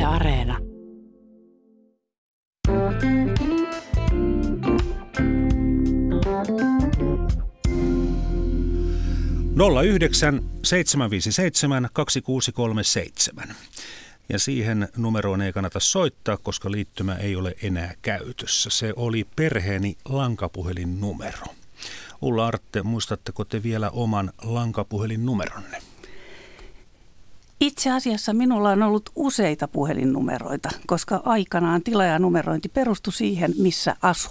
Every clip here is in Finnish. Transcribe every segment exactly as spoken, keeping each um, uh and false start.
Areena. nolla yhdeksän seitsemän viisi seitsemän kaksi kuusi kolme seitsemän. Ja siihen numeroon ei kannata soittaa, koska liittymä ei ole enää käytössä. Se oli perheeni lankapuhelinnumero. Ulla Artte, muistatteko te vielä oman lankapuhelinnumeronne? Itse asiassa minulla on ollut useita puhelinnumeroita, koska aikanaan tilaajanumerointi perustui siihen, missä asuu.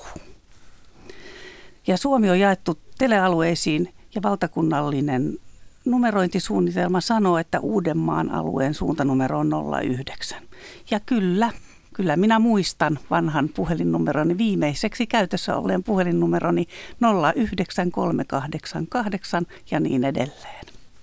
Ja Suomi on jaettu telealueisiin ja valtakunnallinen numerointisuunnitelma sanoo, että Uudenmaan alueen suuntanumero on nolla yhdeksän. Ja kyllä, kyllä minä muistan vanhan puhelinnumeroni, viimeiseksi käytössä olleen puhelinnumeroni nolla yhdeksän kolme kahdeksan kahdeksan ja niin edelleen.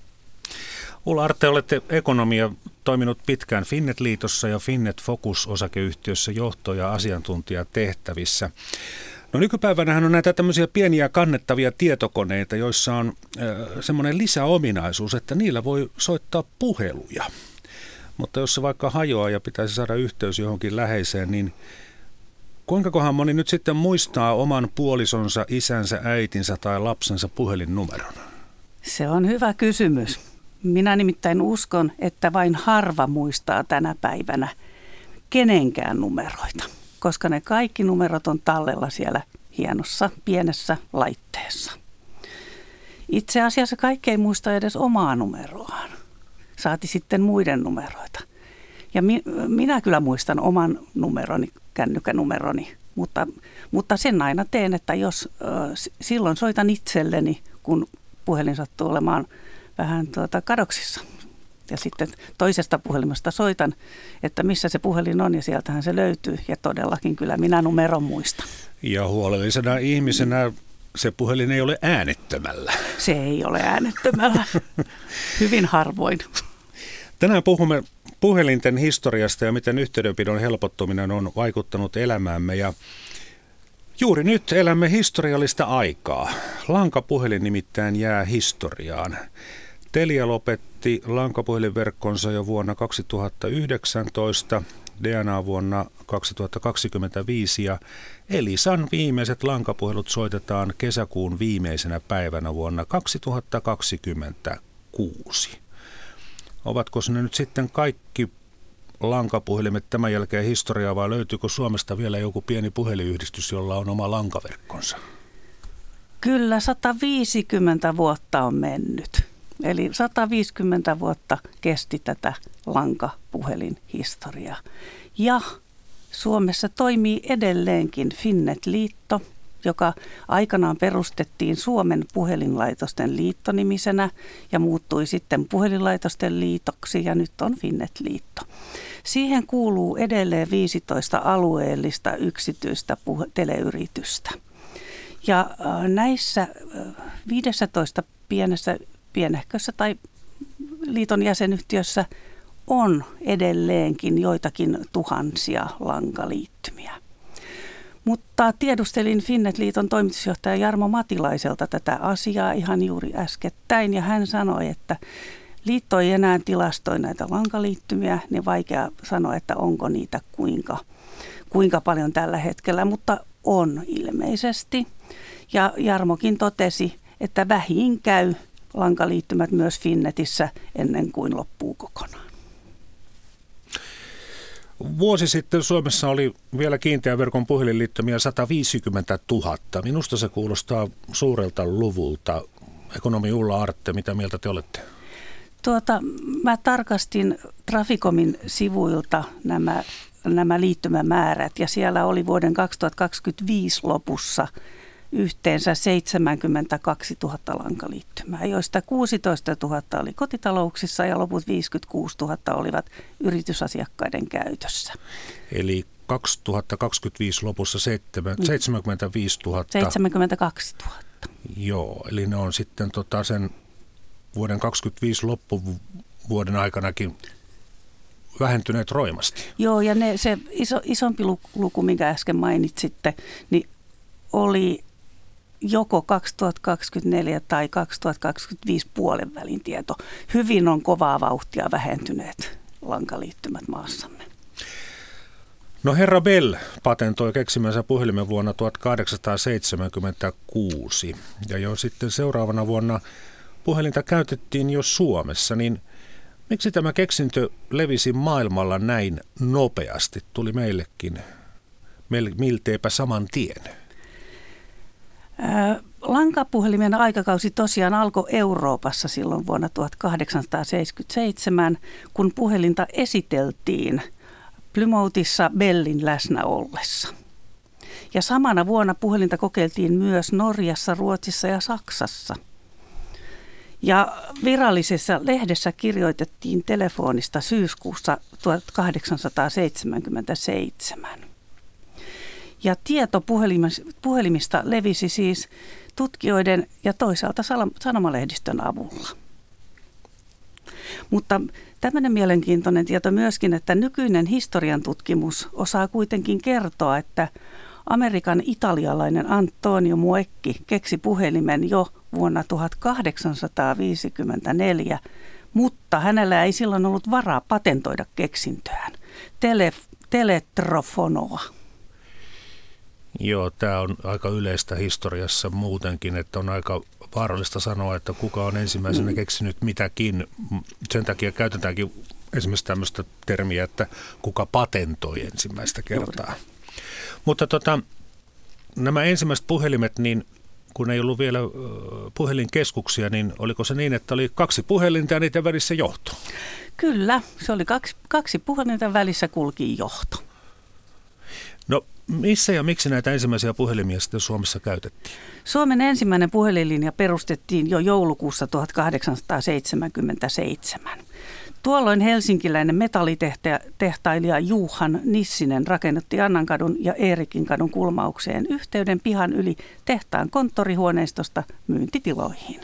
Ulla Artte, olette ekonomia toiminut pitkään Finnet-liitossa ja Finnet Focus-osakeyhtiössä johto- ja asiantuntijatehtävissä. No nykypäivänähän on näitä tämmöisiä pieniä kannettavia tietokoneita, joissa on äh, semmoinen lisäominaisuus, että niillä voi soittaa puheluja. Mutta jos se vaikka hajoaa ja pitäisi saada yhteys johonkin läheiseen, niin kuinka kohan moni nyt sitten muistaa oman puolisonsa, isänsä, äitinsä tai lapsensa puhelinnumeron? Se on hyvä kysymys. Minä nimittäin uskon, että vain harva muistaa tänä päivänä kenenkään numeroita, koska ne kaikki numerot on tallella siellä hienossa pienessä laitteessa. Itse asiassa kaikki ei muista edes omaa numeroaan, saati sitten muiden numeroita. Ja mi- minä kyllä muistan oman numeroni, kännykänumeroni, mutta, mutta sen aina teen, että jos äh, silloin soitan itselleni, kun puhelin sattuu olemaan vähän tuota kadoksissa. Ja sitten toisesta puhelimesta soitan, että missä se puhelin on ja sieltähän se löytyy. Ja todellakin kyllä minä numeron muistan. Ja huolellisena ihmisenä se puhelin ei ole äänettömällä. Se ei ole äänettömällä. Hyvin harvoin. Tänään puhumme puhelinten historiasta ja miten yhteydenpidon helpottuminen on vaikuttanut elämäämme. Ja juuri nyt elämme historiallista aikaa. Lankapuhelin nimittäin jää historiaan. Telia lopetti lankapuhelinverkkonsa jo vuonna kaksituhattayhdeksäntoista, D N A vuonna kaksituhattakaksikymmentäviisi ja Elisan viimeiset lankapuhelut soitetaan kesäkuun viimeisenä päivänä vuonna kaksituhattakaksikymmentäkuusi. Ovatko ne nyt sitten kaikki lankapuhelimet tämän jälkeen historiaa vai löytyykö Suomesta vielä joku pieni puhelinyhdistys, jolla on oma lankaverkkonsa? Kyllä sata viisikymmentä vuotta on mennyt. Eli sata viisikymmentä vuotta kesti tätä lankapuhelinhistoriaa. Ja Suomessa toimii edelleenkin Finnet-liitto, joka aikanaan perustettiin Suomen puhelinlaitosten liittonimisenä ja muuttui sitten puhelinlaitosten liitoksi ja nyt on Finnet-liitto. Siihen kuuluu edelleen viisitoista alueellista yksityistä puhe- teleyritystä. Ja näissä viisitoista pienessä pienehkössä tai liiton jäsenyhtiössä on edelleenkin joitakin tuhansia lankaliittymiä. Mutta tiedustelin Finnet-liiton toimitusjohtaja Jarmo Matilaiselta tätä asiaa ihan juuri äskettäin ja hän sanoi, että liitto ei enää tilastoi näitä lankaliittymiä, niin vaikea sanoa, että onko niitä kuinka, kuinka paljon tällä hetkellä, mutta on ilmeisesti. Ja Jarmokin totesi, että vähiin käy lankaliittymät myös Finnetissä ennen kuin loppuu kokonaan. Vuosi sitten Suomessa oli vielä kiinteän verkon puhelinliittymiä sata viisikymmentätuhatta. Minusta se kuulostaa suurelta luvulta. Ekonomi Ulla Artte, mitä mieltä te olette? Tuota, mä tarkastin Traficomin sivuilta nämä, nämä liittymämäärät ja siellä oli vuoden kaksituhattakaksikymmentäviisi lopussa yhteensä seitsemänkymmentäkaksituhatta lankaliittymää, joista kuusitoistatuhatta oli kotitalouksissa ja loput viisikymmentäkuusituhatta olivat yritysasiakkaiden käytössä. Eli kaksituhattakaksikymmentäviisi lopussa seitsemänkymmentäviisituhatta. seitsemänkymmentäkaksituhatta. Joo, eli ne on sitten tota sen vuoden kaksikymmentäviisi loppuvuoden aikanakin vähentyneet roimasti. Joo, ja ne, se iso, isompi luku, minkä äsken mainitsitte, niin oli joko kaksituhattakaksikymmentäneljä tai kaksituhattakaksikymmentäviisi puolen välin tieto. Hyvin on kovaa vauhtia vähentyneet lankaliittymät maassamme. No herra Bell patentoi keksimänsä puhelimen vuonna tuhatkahdeksansataaseitsemänkymmentäkuusi ja jo sitten seuraavana vuonna puhelinta käytettiin jo Suomessa, niin miksi tämä keksintö levisi maailmalla näin nopeasti? Tuli meillekin milteipä saman tien. Ää, lankapuhelimen aikakausi tosiaan alkoi Euroopassa silloin vuonna tuhatkahdeksansataaseitsemänkymmentäseitsemän, kun puhelinta esiteltiin Plymouthissa Bellin läsnä ollessa. Ja samana vuonna puhelinta kokeiltiin myös Norjassa, Ruotsissa ja Saksassa. Ja virallisessa lehdessä kirjoitettiin telefonista syyskuussa tuhatkahdeksansataaseitsemänkymmentäseitsemän. Ja tieto puhelimista levisi siis tutkijoiden ja toisaalta sanomalehdistön avulla. Mutta tämmöinen mielenkiintoinen tieto myöskin, että nykyinen historian tutkimus osaa kuitenkin kertoa, että Amerikan italialainen Antonio Muecki keksi puhelimen jo vuonna tuhatkahdeksansataaviisikymmentäneljä, mutta hänellä ei silloin ollut varaa patentoida keksintöään, Tele, teletrofonoa. Joo, tämä on aika yleistä historiassa muutenkin, että on aika vaarallista sanoa, että kuka on ensimmäisenä keksinyt mitäkin. Sen takia käytetäänkin esimerkiksi tämmöistä termiä, että kuka patentoi ensimmäistä kertaa. Juuri. Mutta tota, nämä ensimmäiset puhelimet, niin kun ei ollut vielä puhelinkeskuksia, niin oliko se niin, että oli kaksi puhelinta ja niiden välissä johto? Kyllä, se oli kaksi, kaksi puhelinta välissä kulki johto. No missä ja miksi näitä ensimmäisiä puhelimia sitten Suomessa käytettiin? Suomen ensimmäinen puhelinlinja perustettiin jo joulukuussa tuhatkahdeksansataaseitsemänkymmentäseitsemän. Tuolloin helsinkiläinen metallitehtailija Juhan Nissinen rakennutti Annankadun ja Eerikinkadun kulmaukseen yhteyden pihan yli tehtaan konttorihuoneistosta myyntitiloihin.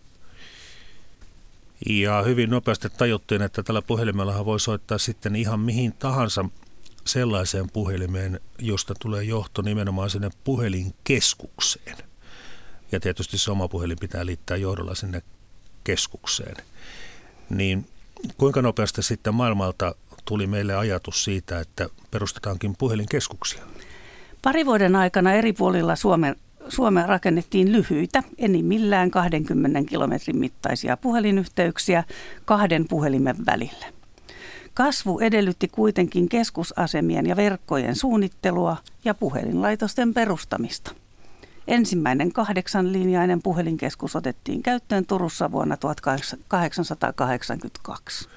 Ja hyvin nopeasti tajuttiin, että tällä puhelimellahan voi soittaa sitten ihan mihin tahansa sellaiseen puhelimeen, josta tulee johto nimenomaan sinne puhelinkeskukseen. Ja tietysti se oma puhelin pitää liittää johdolla sinne keskukseen. Niin kuinka nopeasti sitten maailmalta tuli meille ajatus siitä, että perustetaankin puhelinkeskuksia? Pari vuoden aikana eri puolilla Suomen, Suomea rakennettiin lyhyitä, enimmillään kahdenkymmenen kilometrin mittaisia puhelinyhteyksiä kahden puhelimen välillä. Kasvu edellytti kuitenkin keskusasemien ja verkkojen suunnittelua ja puhelinlaitosten perustamista. Ensimmäinen kahdeksanlinjainen puhelinkeskus otettiin käyttöön Turussa vuonna tuhatkahdeksansataakahdeksankymmentäkaksi.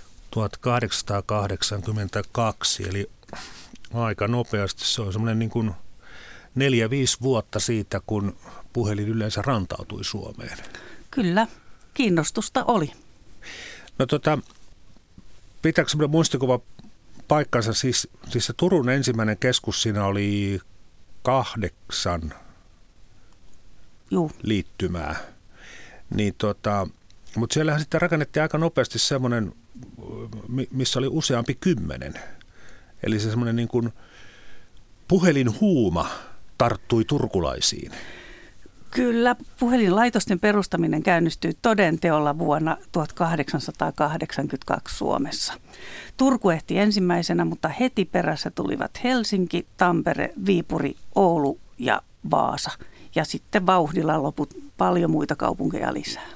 tuhatkahdeksansataakahdeksankymmentäkaksi, eli aika nopeasti. Se on semmoinen niin kuin neljä, viisi vuotta siitä, kun puhelin yleensä rantautui Suomeen. Kyllä, kiinnostusta oli. No tota, pitääkö semmoinen muistikuva paikkansa? Siis, siis se Turun ensimmäinen keskus, siinä oli kahdeksan Juh. liittymää. Niin tota, mutta siellähän sitten rakennettiin aika nopeasti semmoinen, missä oli useampi kymmenen. Eli se semmoinen niin kuin puhelinhuuma tarttui turkulaisiin. Kyllä, puhelinlaitosten perustaminen käynnistyi todenteolla vuonna tuhatkahdeksansataakahdeksankymmentäkaksi Suomessa. Turku ehti ensimmäisenä, mutta heti perässä tulivat Helsinki, Tampere, Viipuri, Oulu ja Vaasa. Ja sitten vauhdilla loput paljon muita kaupunkeja lisää.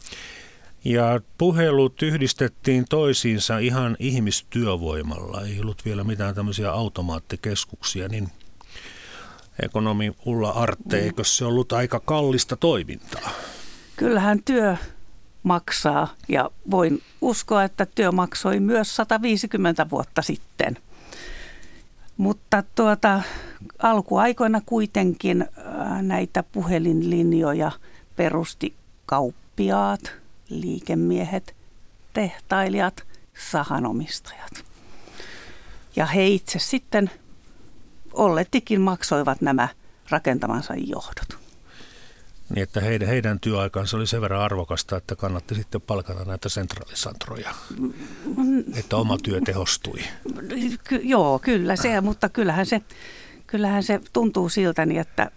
Ja puhelut yhdistettiin toisiinsa ihan ihmistyövoimalla. Ei ollut vielä mitään tämmöisiä automaattikeskuksia, niin ekonomi Ulla Artte, eikö se ollut aika kallista toimintaa? Kyllähän työ maksaa ja voin uskoa, että työ maksoi myös sata viisikymmentä vuotta sitten. Mutta tuota, alkuaikoina kuitenkin näitä puhelinlinjoja perusti kauppiaat, liikemiehet, tehtailijat, sahanomistajat. Ja he itse sitten olletikin maksoivat nämä rakentamansa johdot. Niin, että heidän, heidän työaikansa oli sen verran arvokasta, että kannatti sitten palkata näitä sentraalisantroja, että oma työ tehostui. Ky- joo, kyllä se, mutta kyllähän se, kyllähän se tuntuu siltä, niin että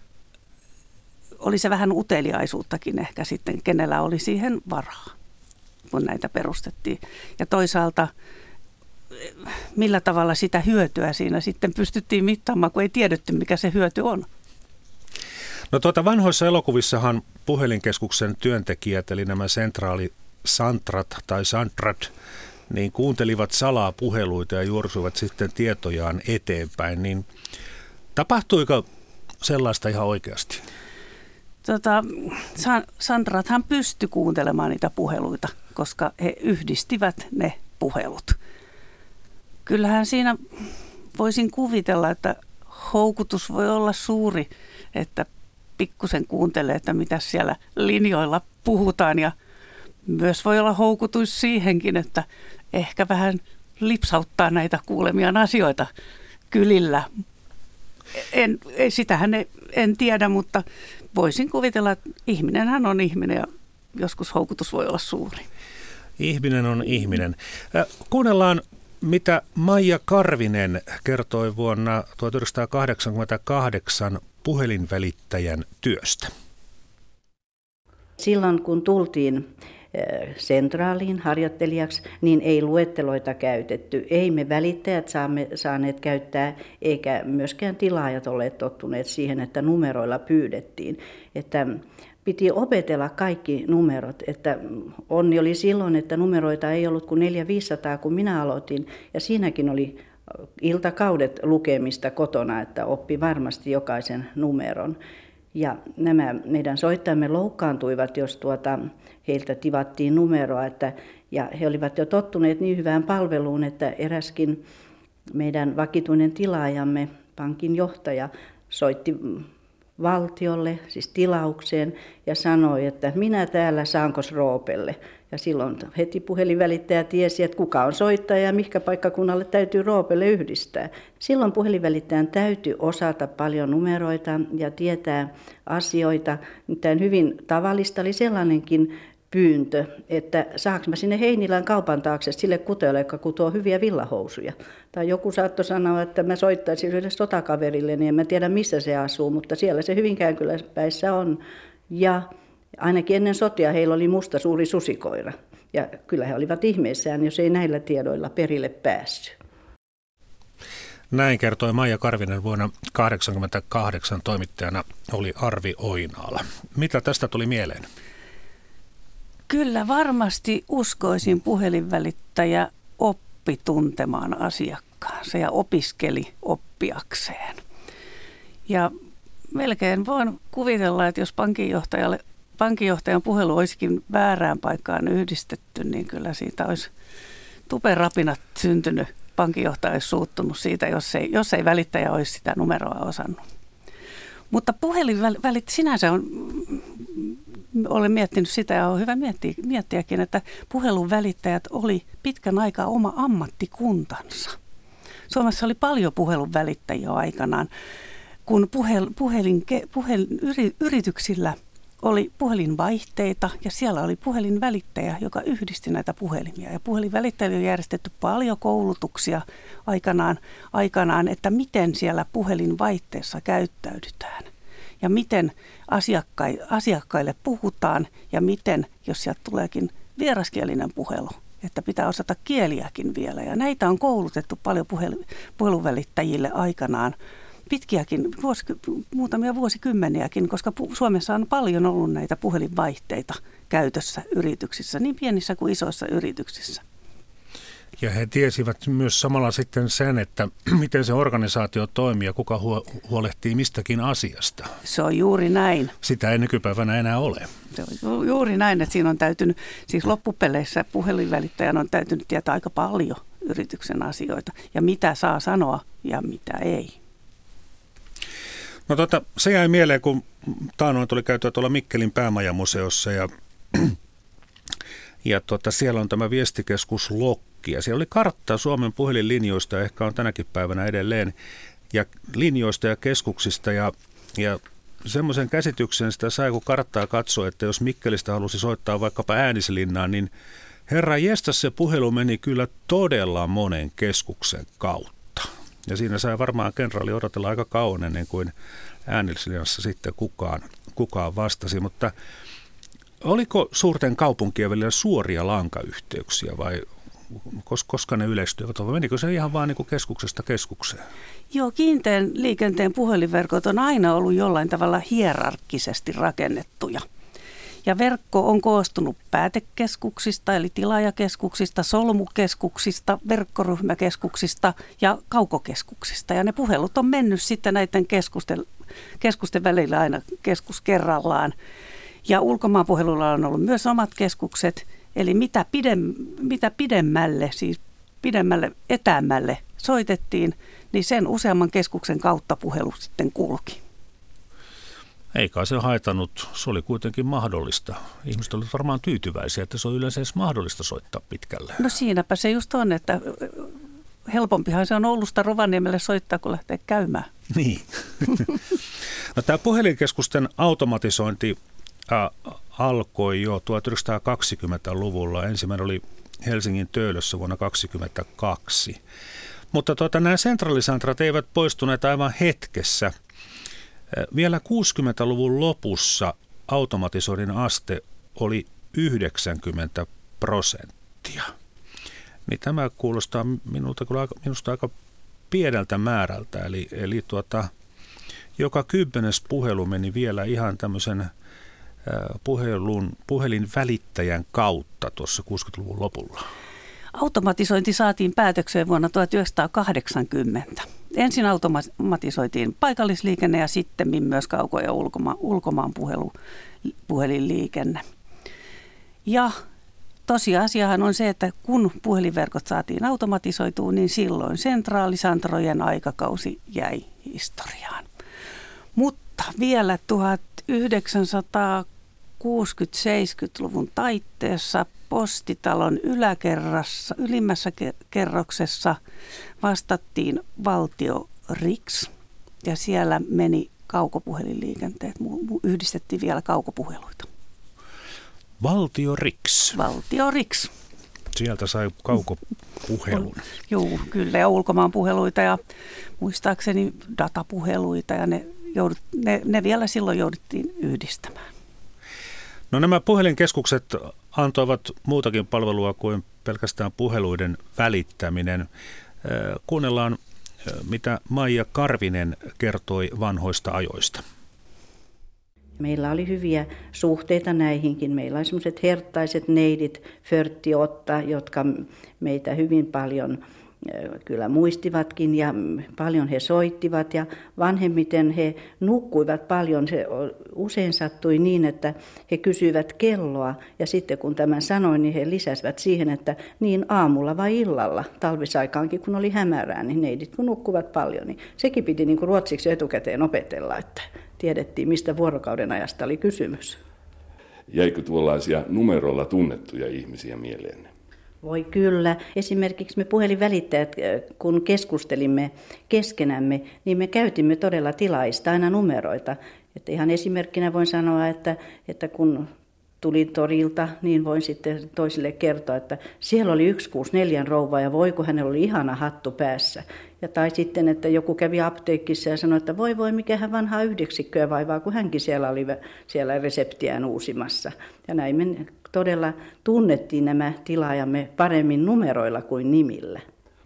oli se vähän uteliaisuuttakin ehkä sitten, kenellä oli siihen varaa, kun näitä perustettiin. Ja toisaalta millä tavalla sitä hyötyä siinä sitten pystyttiin mittaamaan, kun ei tiedetty, mikä se hyöty on. No tuota, vanhoissa elokuvissahan puhelinkeskuksen työntekijät, eli nämä sentraalisantrat tai santrat, niin kuuntelivat salaa puheluita ja juorsuivat sitten tietojaan eteenpäin. Niin tapahtuiko sellaista ihan oikeasti? Tota, santrathan pystyi kuuntelemaan niitä puheluita, koska he yhdistivät ne puhelut. Kyllähän siinä voisin kuvitella, että houkutus voi olla suuri, että pikkusen kuuntelee, että mitä siellä linjoilla puhutaan. Ja myös voi olla houkutus siihenkin, että ehkä vähän lipsauttaa näitä kuulemiaan asioita kylillä. En, sitähän en, en tiedä, mutta voisin kuvitella, että ihminenhän on ihminen ja joskus houkutus voi olla suuri. Ihminen on ihminen. Kuunnellaan, mitä Maija Karvinen kertoi vuonna tuhatyhdeksänsataakahdeksankymmentäkahdeksan puhelinvälittäjän työstä. Silloin kun tultiin sentraaliin harjoittelijaksi, niin ei luetteloita käytetty. Ei me välittäjät saamme, saaneet käyttää, eikä myöskään tilaajat olleet tottuneet siihen, että numeroilla pyydettiin. Että piti opetella kaikki numerot. Että onni oli silloin, että numeroita ei ollut kuin neljä viisisataa, kun minä aloitin. Ja siinäkin oli iltakaudet lukemista kotona, että oppi varmasti jokaisen numeron. Ja nämä meidän soittajamme loukkaantuivat, jos tuota, heiltä tivattiin numeroa. Että, ja he olivat jo tottuneet niin hyvään palveluun, että eräskin meidän vakituinen tilaajamme, pankin johtaja, soitti valtiolle, siis tilaukseen, ja sanoi, että minä täällä saankos Roopelle. Ja silloin heti puhelinvälittäjä tiesi, että kuka on soittaja ja mihinkä paikkakunnalle täytyy Roopelle yhdistää. Silloin puhelinvälittäjän täytyy osata paljon numeroita ja tietää asioita. Tämän hyvin tavallista oli sellainenkin pyyntö, että saanko mä sinne Heinilän kaupan taakse sille kuteelle, joka kutoo hyviä villahousuja. Tai joku saattoi sanoa, että mä soittaisin yhdelle sotakaverille, niin en mä tiedä missä se asuu, mutta siellä se Hyvinkään kyläpäissä on. Ja ainakin ennen sotia heillä oli musta suuri susikoira. Ja kyllä he olivat ihmeissään, jos ei näillä tiedoilla perille päässyt. Näin kertoi Maija Karvinen vuonna tuhatyhdeksänsataakahdeksankymmentäkahdeksan. Toimittajana oli Arvi Oinaala. Mitä tästä tuli mieleen? Kyllä varmasti uskoisin puhelinvälittäjä oppi tuntemaan asiakkaansa ja opiskeli oppiakseen. Ja melkein voin kuvitella, että jos pankinjohtajalle, pankinjohtajan puhelu olisikin väärään paikkaan yhdistetty, niin kyllä siitä olisi tuperapinat syntynyt. Pankinjohtaja olisi suuttunut siitä, jos ei, jos ei välittäjä olisi sitä numeroa osannut. Mutta puhelinvälit sinänsä on... Olen miettinyt sitä ja on hyvä miettiä, miettiäkin, että puhelun välittäjät oli pitkän aikaa oma ammattikuntansa. Suomessa oli paljon puhelun välittäjiä aikanaan, kun puhel, puhelin, puhelin, yri, yrityksillä oli puhelinvaihteita ja siellä oli puhelinvälittäjä, joka yhdisti näitä puhelimia. Ja puhelinvälittäjille on järjestetty paljon koulutuksia aikanaan, aikanaan, että miten siellä puhelinvaihteessa käyttäydytään. Ja miten asiakkaille puhutaan ja miten, jos sieltä tuleekin vieraskielinen puhelu, että pitää osata kieliäkin vielä. Ja näitä on koulutettu paljon puhel- puheluvälittäjille aikanaan, pitkiäkin, vuosi, muutamia vuosikymmeniäkin, koska pu- Suomessa on paljon ollut näitä puhelinvaihteita käytössä yrityksissä, niin pienissä kuin isoissa yrityksissä. Ja he tiesivät myös samalla sitten sen, että miten se organisaatio toimii ja kuka huolehtii mistäkin asiasta. Se on juuri näin. Sitä ei nykypäivänä enää ole. Se on juuri näin, että siinä on täytynyt, siis loppupeleissä puhelinvälittäjän on täytynyt tietää aika paljon yrityksen asioita ja mitä saa sanoa ja mitä ei. No tota, se jäi mieleen, kun taannoin tuli käytyä tuolla Mikkelin päämajamuseossa ja, ja tota, siellä on tämä viestikeskus Lokki. Ja siellä oli kartta Suomen puhelinlinjoista ja ehkä on tänäkin päivänä edelleen ja linjoista ja keskuksista ja, ja semmoisen käsityksen sitä sai, kun karttaa katsoi, että jos Mikkelistä halusi soittaa vaikkapa Äänislinnaan, niin herra jestas se puhelu meni kyllä todella monen keskuksen kautta. Ja siinä sai varmaan kenraali odotella aika kauan ennen kuin Äänislinnassa sitten kukaan, kukaan vastasi, mutta oliko suurten kaupunkien välillä suoria lankayhteyksiä vai koska ne yleistyivät? Menikö se ihan vaan niin kuin keskuksesta keskukseen? Joo, kiinteän liikenteen puhelinverkot on aina ollut jollain tavalla hierarkkisesti rakennettuja. Ja verkko on koostunut päätekeskuksista eli tilaajakeskuksista, solmukeskuksista, verkkoryhmäkeskuksista ja kaukokeskuksista. Ja ne puhelut on mennyt sitten näiden keskusten, keskusten välillä aina keskus kerrallaan. Ja ulkomaanpuhelulla on ollut myös omat keskukset. Eli mitä, pidem, mitä pidemmälle, siis pidemmälle etäämmälle soitettiin, niin sen useamman keskuksen kautta puhelu sitten kulki. Eikä se haitannut, se oli kuitenkin mahdollista. Ihmiset olivat varmaan tyytyväisiä, että se on yleensä edes mahdollista soittaa pitkälle. No siinäpä se just on, että helpompihan se on Oulusta Rovaniemelle soittaa, kun lähtee käymään. Niin. No, tämä puhelinkeskusten automatisointi äh, alkoi jo tuhatyhdeksänsataakaksikymmentäluvulla. Ensimmäinen oli Helsingin Töölössä vuonna tuhatyhdeksänsataakaksikymmentäkaksi. Mutta tuota, nämä sentraalisantrat eivät poistuneet aivan hetkessä. Vielä kuusikymmentäluvun lopussa automatisoinnin aste oli yhdeksänkymmentä prosenttia. Niin tämä kuulostaa minulta kyllä aika, minusta aika pieneltä määrältä. Eli, eli tuota, joka kymmenes puhelu meni vielä ihan tämmöisen puhelun, puhelin välittäjän kautta tuossa kuusikymmentäluvun lopulla. Automatisointi saatiin päätökseen vuonna tuhatyhdeksänsataakahdeksankymmentä. Ensin automatisoitiin paikallisliikenne ja sitten myös kauko- ja ulkoma- ulkomaan puhelu, puhelinliikenne. Ja tosiasiahan on se, että kun puhelinverkot saatiin automatisoitua, niin silloin sentraalisantrojen aikakausi jäi historiaan. Mutta vielä tuhatyhdeksänsataakuusikymmentä-seitsemänkymmentäluvun taitteessa postitalon yläkerrassa, ylimmässä kerroksessa vastattiin Valtio Riks ja siellä meni kaukopuhelinliikenteet, yhdistettiin vielä kaukopuheluita. Valtio Riks. Valtio Riks. Sieltä sai kaukopuhelun. Joo, kyllä, ja ulkomaan puheluita ja muistaakseni datapuheluita ja ne, joudut, ne, ne vielä silloin jouduttiin yhdistämään. No, nämä puhelinkeskukset antoivat muutakin palvelua kuin pelkästään puheluiden välittäminen. Kuunnellaan, mitä Maija Karvinen kertoi vanhoista ajoista. Meillä oli hyviä suhteita näihinkin. Meillä oli sellaiset herttaiset neidit, Förtti Otta, jotka meitä hyvin paljon kyllä muistivatkin ja paljon he soittivat ja vanhemmiten he nukkuivat paljon. Se usein sattui niin, että he kysyivät kelloa ja sitten kun tämän sanoin, niin he lisäsivät siihen, että niin aamulla vai illalla, talvisaikaankin kun oli hämärää, niin neidit kun nukkuvat paljon, niin sekin piti niin kuin ruotsiksi etukäteen opetella, että tiedettiin mistä vuorokauden ajasta oli kysymys. Jäikö tuollaisia numerolla tunnettuja ihmisiä mieleenne? Voi kyllä. Esimerkiksi me puhelinvälittäjät, kun keskustelimme keskenämme, niin me käytimme todella tilaista aina numeroita. Että ihan esimerkkinä voin sanoa, että, että kun tulin torilta, niin voin sitten toisille kertoa, että siellä oli yksi kuusi neljä rouva ja voi kun hänellä oli ihana hattu päässä. Ja tai sitten, että joku kävi apteekissa ja sanoi, että voi voi mikähän vanhaa yhdeksikköä vaivaa, kun hänkin siellä oli siellä reseptiään uusimassa. Ja näin me todella tunnettiin nämä tilaajamme paremmin numeroilla kuin nimillä.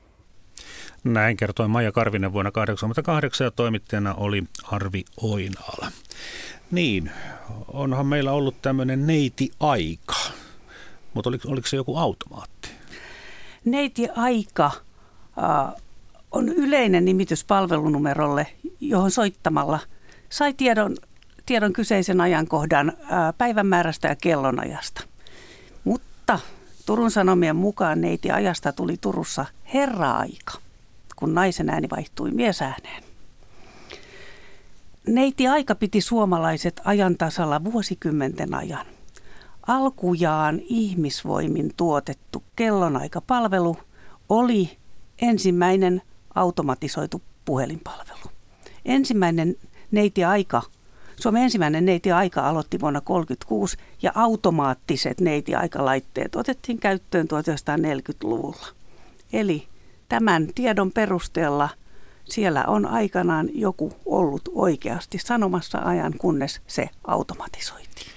Näin kertoi Maija Karvinen vuonna tuhatyhdeksänsataakahdeksankymmentäkahdeksan ja toimittajana oli Arvi Oinaala. Niin, onhan meillä ollut tämmöinen neiti-aika, mutta oliko, oliko se joku automaatti? Neiti-aika äh, on yleinen nimitys palvelunumerolle, johon soittamalla sai tiedon, tiedon kyseisen ajankohdan äh, päivämäärästä ja kellonajasta. Mutta Turun Sanomien mukaan neiti-ajasta tuli Turussa herra-aika, kun naisen ääni vaihtui miesääneen. Neiti-aika piti suomalaiset ajan tasalla vuosikymmenten ajan. Alkujaan ihmisvoimin tuotettu kellonaikapalvelu oli ensimmäinen automatisoitu puhelinpalvelu. Ensimmäinen neiti-aika, Suomen ensimmäinen neiti-aika aloitti vuonna tuhatyhdeksänsataakolmekymmentäkuusi ja automaattiset neiti-aikalaitteet otettiin käyttöön tuhatyhdeksänsataaneljäkymmentäluvulla. Eli tämän tiedon perusteella siellä on aikanaan joku ollut oikeasti sanomassa ajan, kunnes se automatisoitiin.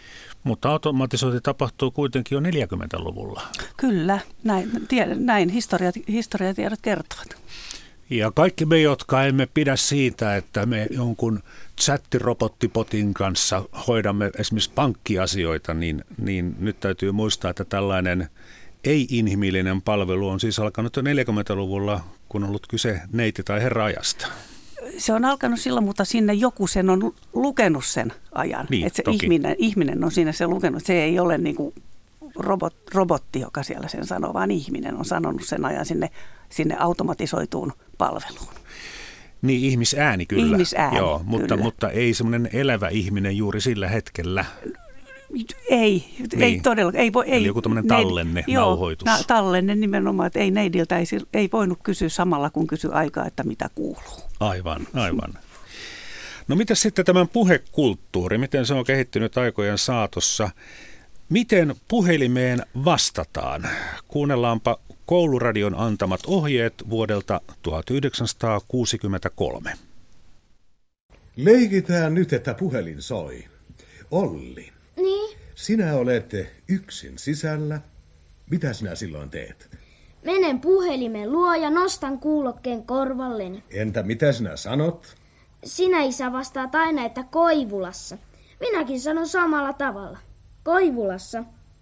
Mutta automatisointi tapahtuu kuitenkin jo neljäkymmentäluvulla. Kyllä, näin, tie, näin historiat, historiatiedot kertovat. Ja kaikki me, jotka emme pidä siitä, että me jonkun chattirobottipotin kanssa hoidamme esimerkiksi pankkiasioita, niin, niin nyt täytyy muistaa, että tällainen ei-inhimillinen palvelu on siis alkanut jo neljäkymmentäluvulla, kun on ollut kyse neiti- tai herra-ajasta. Se on alkanut silloin, mutta sinne joku sen on lukenut sen ajan. Niin, että se toki. ihminen, ihminen on siinä se lukenut. Se ei ole niin kuin robot, robotti, joka siellä sen sanoo, vaan ihminen on sanonut sen ajan sinne, sinne automatisoituun palveluun. Niin, ihmisääni kyllä. Ihmisääni, Joo, mutta, kyllä. mutta ei semmoinen elävä ihminen juuri sillä hetkellä. Ei, niin. ei todella. Ei voi, ei, Eli joku tämmöinen tallenne, neidi, nauhoitus. Joo, na, tallenne nimenomaan, että ei neidiltä ei, ei voinut kysyä samalla, kun kysyi aikaa, että mitä kuuluu. Aivan, aivan. No mitäs sitten tämän puhekulttuuri, miten se on kehittynyt aikojen saatossa? Miten puhelimeen vastataan? Kuunnellaanpa Kouluradion antamat ohjeet vuodelta tuhatyhdeksänsataakuusikymmentäkolme. Leikitään nyt, että puhelin soi. Olli. Niin? Sinä olet yksin sisällä. Mitä sinä silloin teet? Menen puhelimen luo ja nostan kuulokkeen korvalleni. Entä mitä sinä sanot? Sinä, isä, vastaat aina, että Koivulassa. Minäkin sanon samalla tavalla. Koivulassa.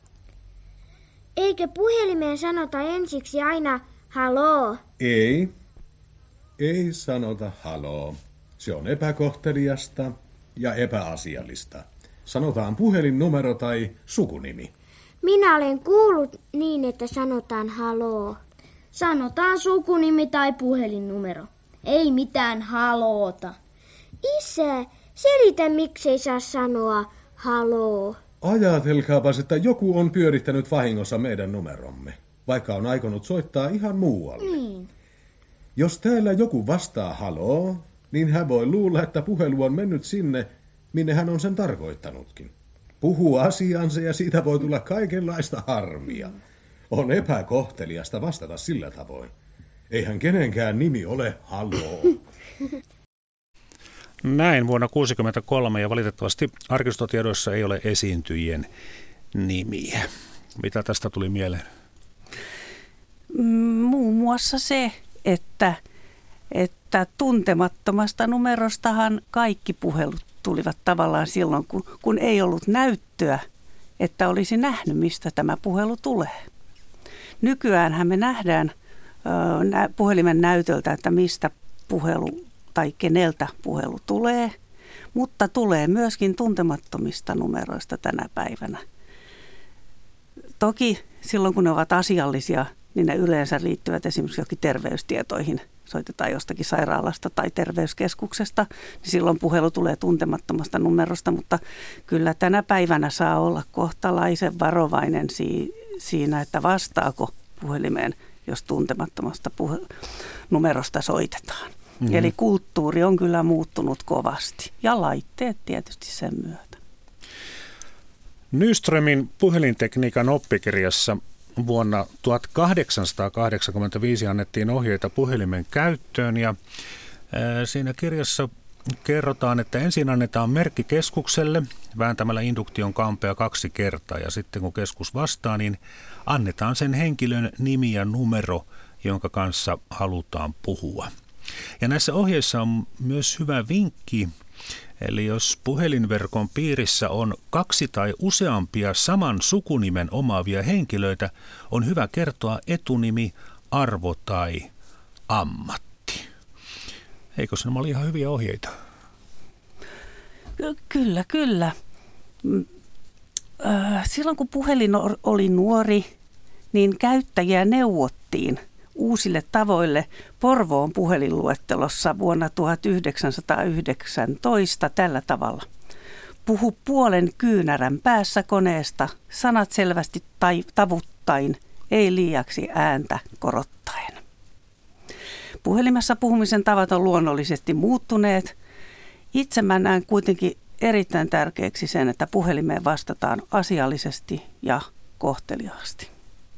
Eikö puhelimeen sanota ensiksi aina haloo? Ei. Ei sanota haloo. Se on epäkohteliasta ja epäasiallista. Sanotaan puhelinnumero tai sukunimi. Minä olen kuullut niin, että sanotaan haloo. Sanotaan sukunimi tai puhelinnumero. Ei mitään haloota. Isä, selitä miksei saa sanoa haloo. Ajatelkaapas, että joku on pyörittänyt vahingossa meidän numeromme, vaikka on aikonut soittaa ihan muualle. Niin. Jos täällä joku vastaa haloo, niin hän voi luulla, että puhelu on mennyt sinne, minne hän on sen tarkoittanutkin. Puhuu asiansa ja siitä voi tulla kaikenlaista harmia. On epäkohteliasta vastata sillä tavoin. Eihän kenenkään nimi ole haloo. Näin vuonna tuhatyhdeksänsataakuusikymmentäkolme ja valitettavasti arkistotiedoissa ei ole esiintyjien nimiä. Mitä tästä tuli mieleen? Muun muassa se, että, että tuntemattomasta numerostahan kaikki puhelut tulivat tavallaan silloin, kun, kun ei ollut näyttöä, että olisi nähnyt, mistä tämä puhelu tulee. Nykyäänhän me nähdään ö, nä, puhelimen näytöltä, että mistä puhelu tai keneltä puhelu tulee, mutta tulee myöskin tuntemattomista numeroista tänä päivänä. Toki silloin, kun ne ovat asiallisia, niin ne yleensä liittyvät esimerkiksi johonkin terveystietoihin. Soitetaan jostakin sairaalasta tai terveyskeskuksesta, niin silloin puhelu tulee tuntemattomasta numerosta, mutta kyllä tänä päivänä saa olla kohtalaisen varovainen siinä, että vastaako puhelimeen, jos tuntemattomasta puhe- numerosta soitetaan. Mm-hmm. Eli kulttuuri on kyllä muuttunut kovasti ja laitteet tietysti sen myötä. Nyströmin puhelintekniikan oppikirjassa vuonna tuhatkahdeksansataakahdeksankymmentäviisi annettiin ohjeita puhelimen käyttöön ja siinä kirjassa kerrotaan, että ensin annetaan merkki keskukselle vääntämällä induktion kampea kaksi kertaa ja sitten kun keskus vastaa, niin annetaan sen henkilön nimi ja numero, jonka kanssa halutaan puhua. Ja näissä ohjeissa on myös hyvä vinkki, eli jos puhelinverkon piirissä on kaksi tai useampia saman sukunimen omaavia henkilöitä, on hyvä kertoa etunimi, arvo tai ammatti. Eikö se ole ihan hyviä ohjeita? Kyllä, kyllä. Silloin kun puhelin oli nuori, niin käyttäjiä neuvottiin uusille tavoille Porvoon puhelinluettelossa vuonna tuhatyhdeksänsataayhdeksäntoista tällä tavalla. Puhu puolen kyynärän päässä koneesta, sanat selvästi tai tavuttain, ei liiaksi ääntä korottaen. Puhelimessa puhumisen tavat on luonnollisesti muuttuneet. Itse mä näen kuitenkin erittäin tärkeäksi sen, että puhelimeen vastataan asiallisesti ja kohteliaasti.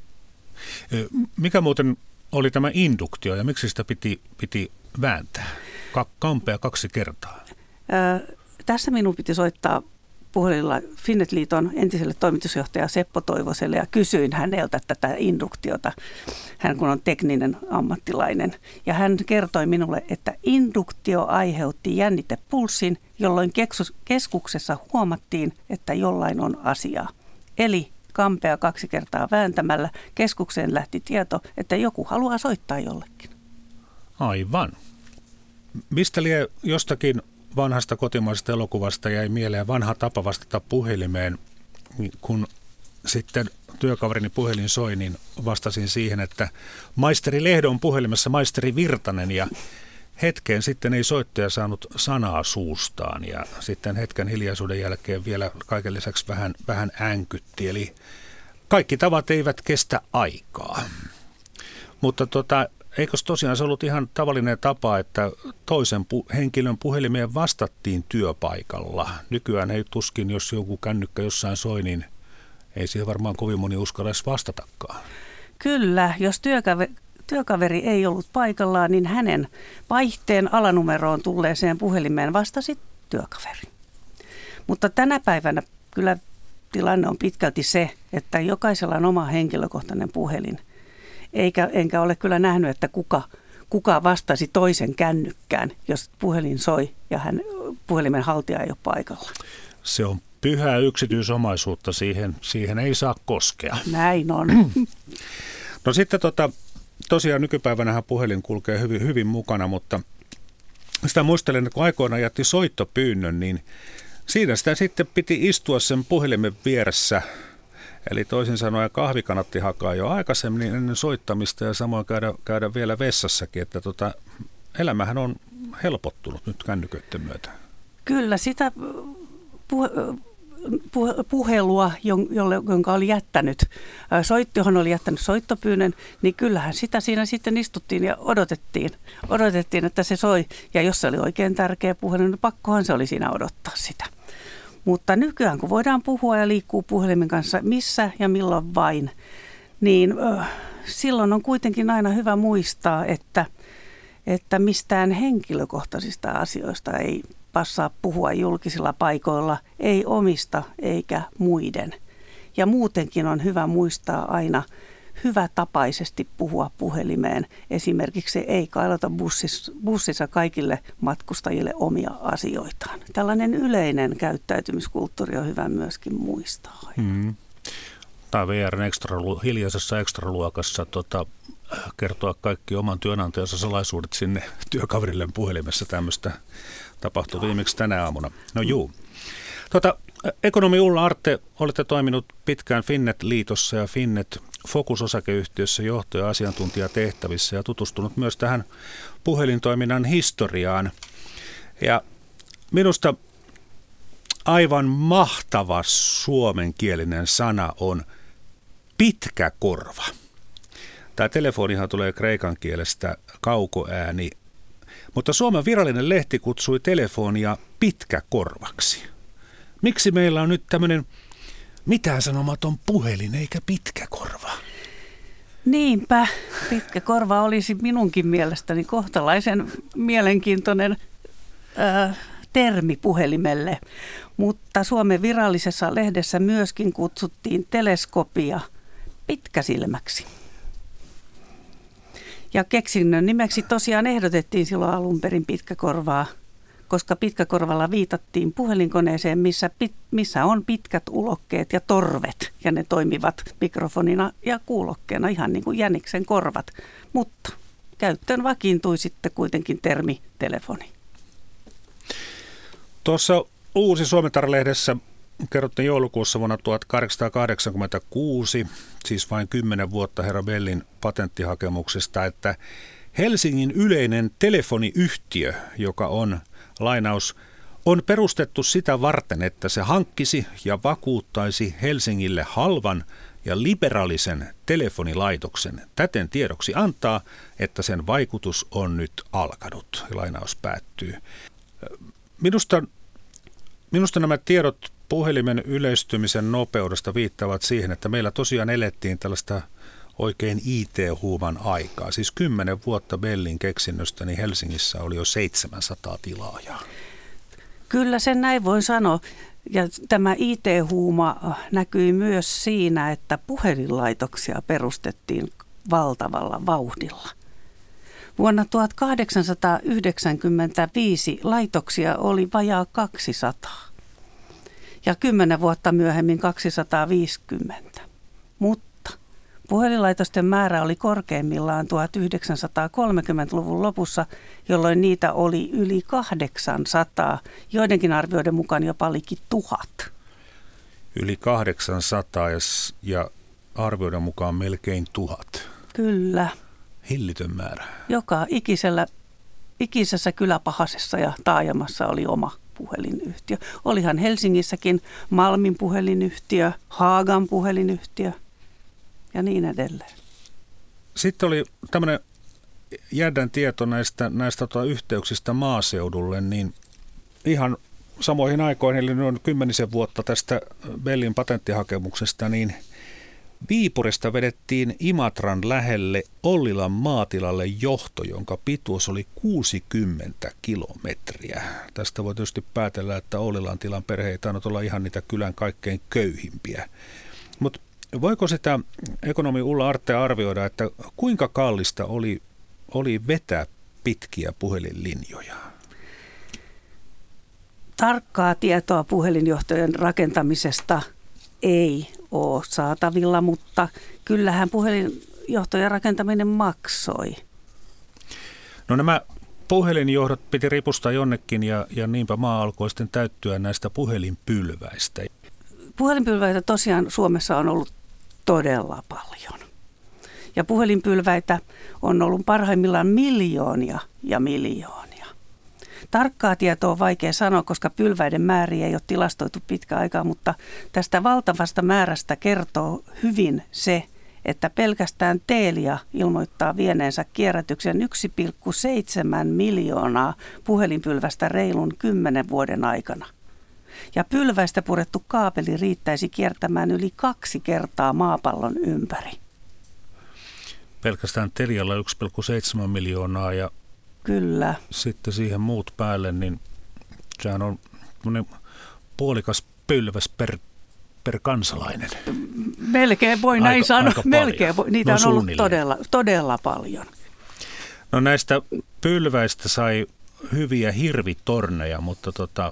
Mikä muuten oli tämä induktio ja miksi sitä piti, piti vääntää? Ka- kampea kaksi kertaa. Ö, tässä minun piti soittaa puhelimella Finnet-liiton entiselle toimitusjohtaja Seppo Toivoselle ja kysyin häneltä tätä induktiota, hän kun on tekninen ammattilainen. Ja hän kertoi minulle, että induktio aiheutti jännitepulssin, jolloin keskuksessa huomattiin, että jollain on asiaa. Eli kampea kaksi kertaa vääntämällä keskukseen lähti tieto, että joku haluaa soittaa jollekin. Aivan. Mistä lie jostakin vanhasta kotimaisesta elokuvasta jäi mieleen vanha tapa vastata puhelimeen, kun sitten työkaverini puhelin soi, niin vastasin siihen, että maisteri Lehdon puhelimessa maisteri Virtanen, ja hetkeen sitten ei soittaja saanut sanaa suustaan ja sitten hetken hiljaisuuden jälkeen vielä kaiken lisäksi vähän, vähän änkytti, eli kaikki tavat eivät kestä aikaa. Mutta tota, eikös tosiaan se ollut ihan tavallinen tapa, että toisen pu- henkilön puhelimeen vastattiin työpaikalla? Nykyään ei tuskin, jos joku kännykkä jossain soi, niin ei siihen varmaan kovin moni uskalla edes vastatakaan. Kyllä, jos työkaveri, työkaveri ei ollut paikallaan, niin hänen vaihteen alanumeroon tulleeseen puhelimeen vastasi työkaveri. Mutta tänä päivänä kyllä tilanne on pitkälti se, että jokaisella on oma henkilökohtainen puhelin. Eikä, enkä ole kyllä nähnyt, että kuka, kuka vastasi toisen kännykkään, jos puhelin soi ja hän, puhelimen haltija ei ole paikalla. Se on pyhää yksityisomaisuutta, siihen, siihen ei saa koskea. Näin on. No sitten tota, tosiaan nykypäivänähän puhelin kulkee hyvin, hyvin mukana, mutta sitä muistelen, että kun aikoinaan jätti soittopyynnön, niin siinä sitä sitten piti istua sen puhelimen vieressä. Eli toisin sanoen kahvi kannatti hakaa jo aikaisemmin ennen soittamista ja samoin käydä, käydä vielä vessassakin, että tota, elämähän on helpottunut nyt kännyköiden myötä. Kyllä, sitä puhe, puhe, puhelua, jonka oli jättänyt, soit, johon oli jättänyt soittopyynnön, niin kyllähän sitä siinä sitten istuttiin ja odotettiin, odotettiin, että se soi. Ja jos se oli oikein tärkeä puhelin, niin pakkohan se oli siinä odottaa sitä. Mutta nykyään, kun voidaan puhua ja liikkuu puhelimen kanssa missä ja milloin vain, niin äh, silloin on kuitenkin aina hyvä muistaa, että, että mistään henkilökohtaisista asioista ei passaa puhua julkisilla paikoilla, ei omista eikä muiden. Ja muutenkin on hyvä muistaa aina hyvätapaisesti puhua puhelimeen. Esimerkiksi ei kailata bussissa, bussissa kaikille matkustajille omia asioitaan. Tällainen yleinen käyttäytymiskulttuuri on hyvä myöskin muistaa. Mm. Tai V R:n ekstra, hiljaisessa ekstraluokassa tota, kertoa kaikki oman työnantajansa salaisuudet sinne työkaverille puhelimessa. Tämmöistä tapahtui viimeksi tänä aamuna. No juu. Tota, ekonomi Ulla Artte, olette toiminut pitkään Finnet-liitossa ja Finnet Focus-osakeyhtiössä johto- ja asiantuntijatehtävissä ja tutustunut myös tähän puhelintoiminnan historiaan. Ja minusta aivan mahtava suomenkielinen sana on pitkä korva. Tämä telefonihan tulee kreikan kielestä kaukoääni, mutta Suomen virallinen lehti kutsui telefonia pitkäkorvaksi. Miksi meillä on nyt tämmöinen mitään sanomaton puhelin eikä pitkä korva? Niinpä, pitkä korva olisi minunkin mielestäni kohtalaisen mielenkiintoinen ö, termi puhelimelle, mutta Suomen virallisessa lehdessä myöskin kutsuttiin teleskopia pitkäsilmäksi. Ja keksinnön nimeksi tosiaan ehdotettiin silloin alun perin pitkäkorvaa, koska pitkäkorvalla viitattiin puhelinkoneeseen, missä, pit, missä on pitkät ulokkeet ja torvet, ja ne toimivat mikrofonina ja kuulokkeena ihan niin kuin jäniksen korvat. Mutta käyttöön vakiintui sitten kuitenkin termi telefoni. Tuossa Uusi Suomentar-lehdessä kerrottiin joulukuussa vuonna tuhatkahdeksansataakahdeksankymmentäkuusi, siis vain kymmenen vuotta herra Bellin patenttihakemuksesta, että Helsingin yleinen telefoniyhtiö, joka on lainaus, on perustettu sitä varten, että se hankkisi ja vakuuttaisi Helsingille halvan ja liberaalisen telefonilaitoksen. Täten tiedoksi antaa, että sen vaikutus on nyt alkanut. Lainaus päättyy. Minusta, minusta nämä tiedot puhelimen yleistymisen nopeudesta viittaavat siihen, että meillä tosiaan elettiin tällaista oikein I T-huuman aikaa. Siis kymmenen vuotta Bellin keksinnöstä, niin Helsingissä oli jo seitsemänsataa tilaajaa. Kyllä sen näin voin sanoa. Ja tämä I T-huuma näkyi myös siinä, että puhelinlaitoksia perustettiin valtavalla vauhdilla. Vuonna tuhatkahdeksansataayhdeksänkymmentäviisi laitoksia oli vajaa kaksisataa ja kymmenen vuotta myöhemmin kaksisataaviisikymmentä. Mutta puhelinlaitosten määrä oli korkeimmillaan tuhatyhdeksänsataakolmekymmentäluvun lopussa, jolloin niitä oli yli kahdeksansataa, joidenkin arvioiden mukaan jopa liki tuhat. Yli kahdeksansataa ja, ja arvioiden mukaan melkein tuhat. Kyllä. Hillitön määrä. Joka ikisellä, ikisessä kyläpahasessa ja taajamassa oli oma puhelinyhtiö. Olihan Helsingissäkin Malmin puhelinyhtiö, Haagan puhelinyhtiö ja niin edelleen. Sitten oli tämmöinen jädän tieto näistä, näistä tota, yhteyksistä maaseudulle, niin ihan samoihin aikoihin, eli noin kymmenisen vuotta tästä Bellin patenttihakemuksesta, niin Viipurista vedettiin Imatran lähelle Ollilan maatilalle johto, jonka pituus oli kuusikymmentä kilometriä. Tästä voi tietysti päätellä, että Ollilan tilan perhe ei tainnut olla ihan niitä kylän kaikkein köyhimpiä. Mutta voiko sitä ekonomi Ulla Artte arvioida, että kuinka kallista oli, oli vetää pitkiä puhelinlinjoja? Tarkkaa tietoa puhelinjohtojen rakentamisesta ei ole saatavilla, mutta kyllähän puhelinjohtojen rakentaminen maksoi. No nämä puhelinjohdot piti ripustaa jonnekin ja, ja niinpä maa alkoi sitten täyttyä näistä puhelinpylväistä. Puhelinpylväitä tosiaan Suomessa on ollut todella paljon. Ja puhelinpylväitä on ollut parhaimmillaan miljoonia ja miljoonia. Tarkkaa tietoa on vaikea sanoa, koska pylväiden määriä ei ole tilastoitu pitkä aikaa, mutta tästä valtavasta määrästä kertoo hyvin se, että pelkästään Telia ilmoittaa vieneensä kierrätyksen yksi pilkku seitsemän miljoonaa puhelinpylvästä reilun kymmenen vuoden aikana. Ja pylväistä purettu kaapeli riittäisi kiertämään yli kaksi kertaa maapallon ympäri. Pelkästään Telialla yksi pilkku seitsemän miljoonaa ja kyllä. Sitten siihen muut päälle, niin sehän on puolikas pylväs per, per kansalainen. Melkein voi näin aika, sanoa. Aika Melkein voi. Niitä no, on ollut todella, todella paljon. No näistä pylväistä sai hyviä hirvitorneja, mutta tota,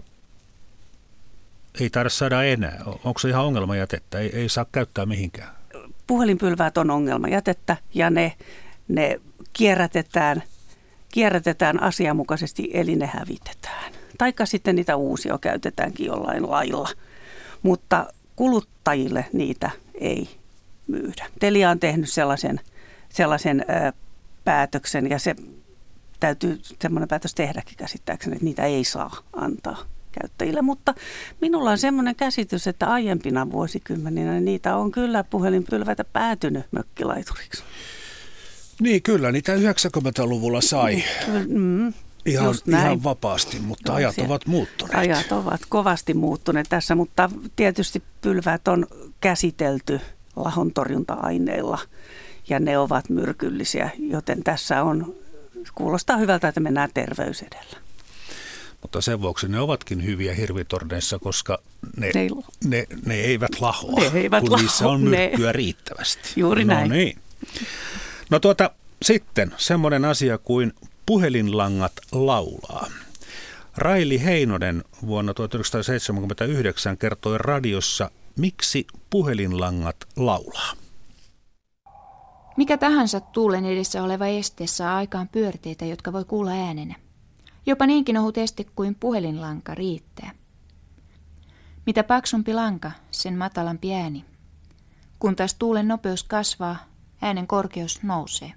ei taida saada enää. Onko se ihan ongelmajätettä? Ei, ei saa käyttää mihinkään. Puhelinpylväät on ongelmajätettä ja ne, ne kierrätetään, kierrätetään asianmukaisesti, eli ne hävitetään. Taikka sitten niitä uusia käytetäänkin jollain lailla, mutta kuluttajille niitä ei myydä. Telia on tehnyt sellaisen, sellaisen ö, päätöksen ja se täytyy semmoinen päätös tehdäkin käsittääkseni, että niitä ei saa antaa käyttäjille, mutta minulla on semmoinen käsitys, että aiempina vuosikymmeninä niitä on kyllä puhelinpylväitä päätynyt mökkilaituriksi. Niin kyllä, niitä yhdeksänkymmentäluvulla sai mm, ihan, ihan vapaasti, mutta no, ajat ovat muuttuneet. Ajat ovat kovasti muuttuneet tässä, mutta tietysti pylväät on käsitelty lahontorjunta-aineilla ja ne ovat myrkyllisiä, joten tässä on, kuulostaa hyvältä, että mennään terveys edellä. Mutta sen vuoksi ne ovatkin hyviä hirvitorneissa, koska ne, ne, ne, ne eivät lahoa, ne eivät kun laho, niissä on myrkkyä ne. riittävästi. Juuri no näin. Niin. No tuota, sitten semmoinen asia kuin puhelinlangat laulaa. Raili Heinonen vuonna tuhatyhdeksänsataaseitsemänkymmentäyhdeksän kertoi radiossa, miksi puhelinlangat laulaa. Mikä tahansa tuulen edessä oleva este saa aikaan pyörteitä, jotka voi kuulla äänenä. Jopa niinkin ohut este kuin puhelinlanka riittää. Mitä paksumpi lanka, sen matalampi ääni. Kun taas tuulen nopeus kasvaa, äänen korkeus nousee.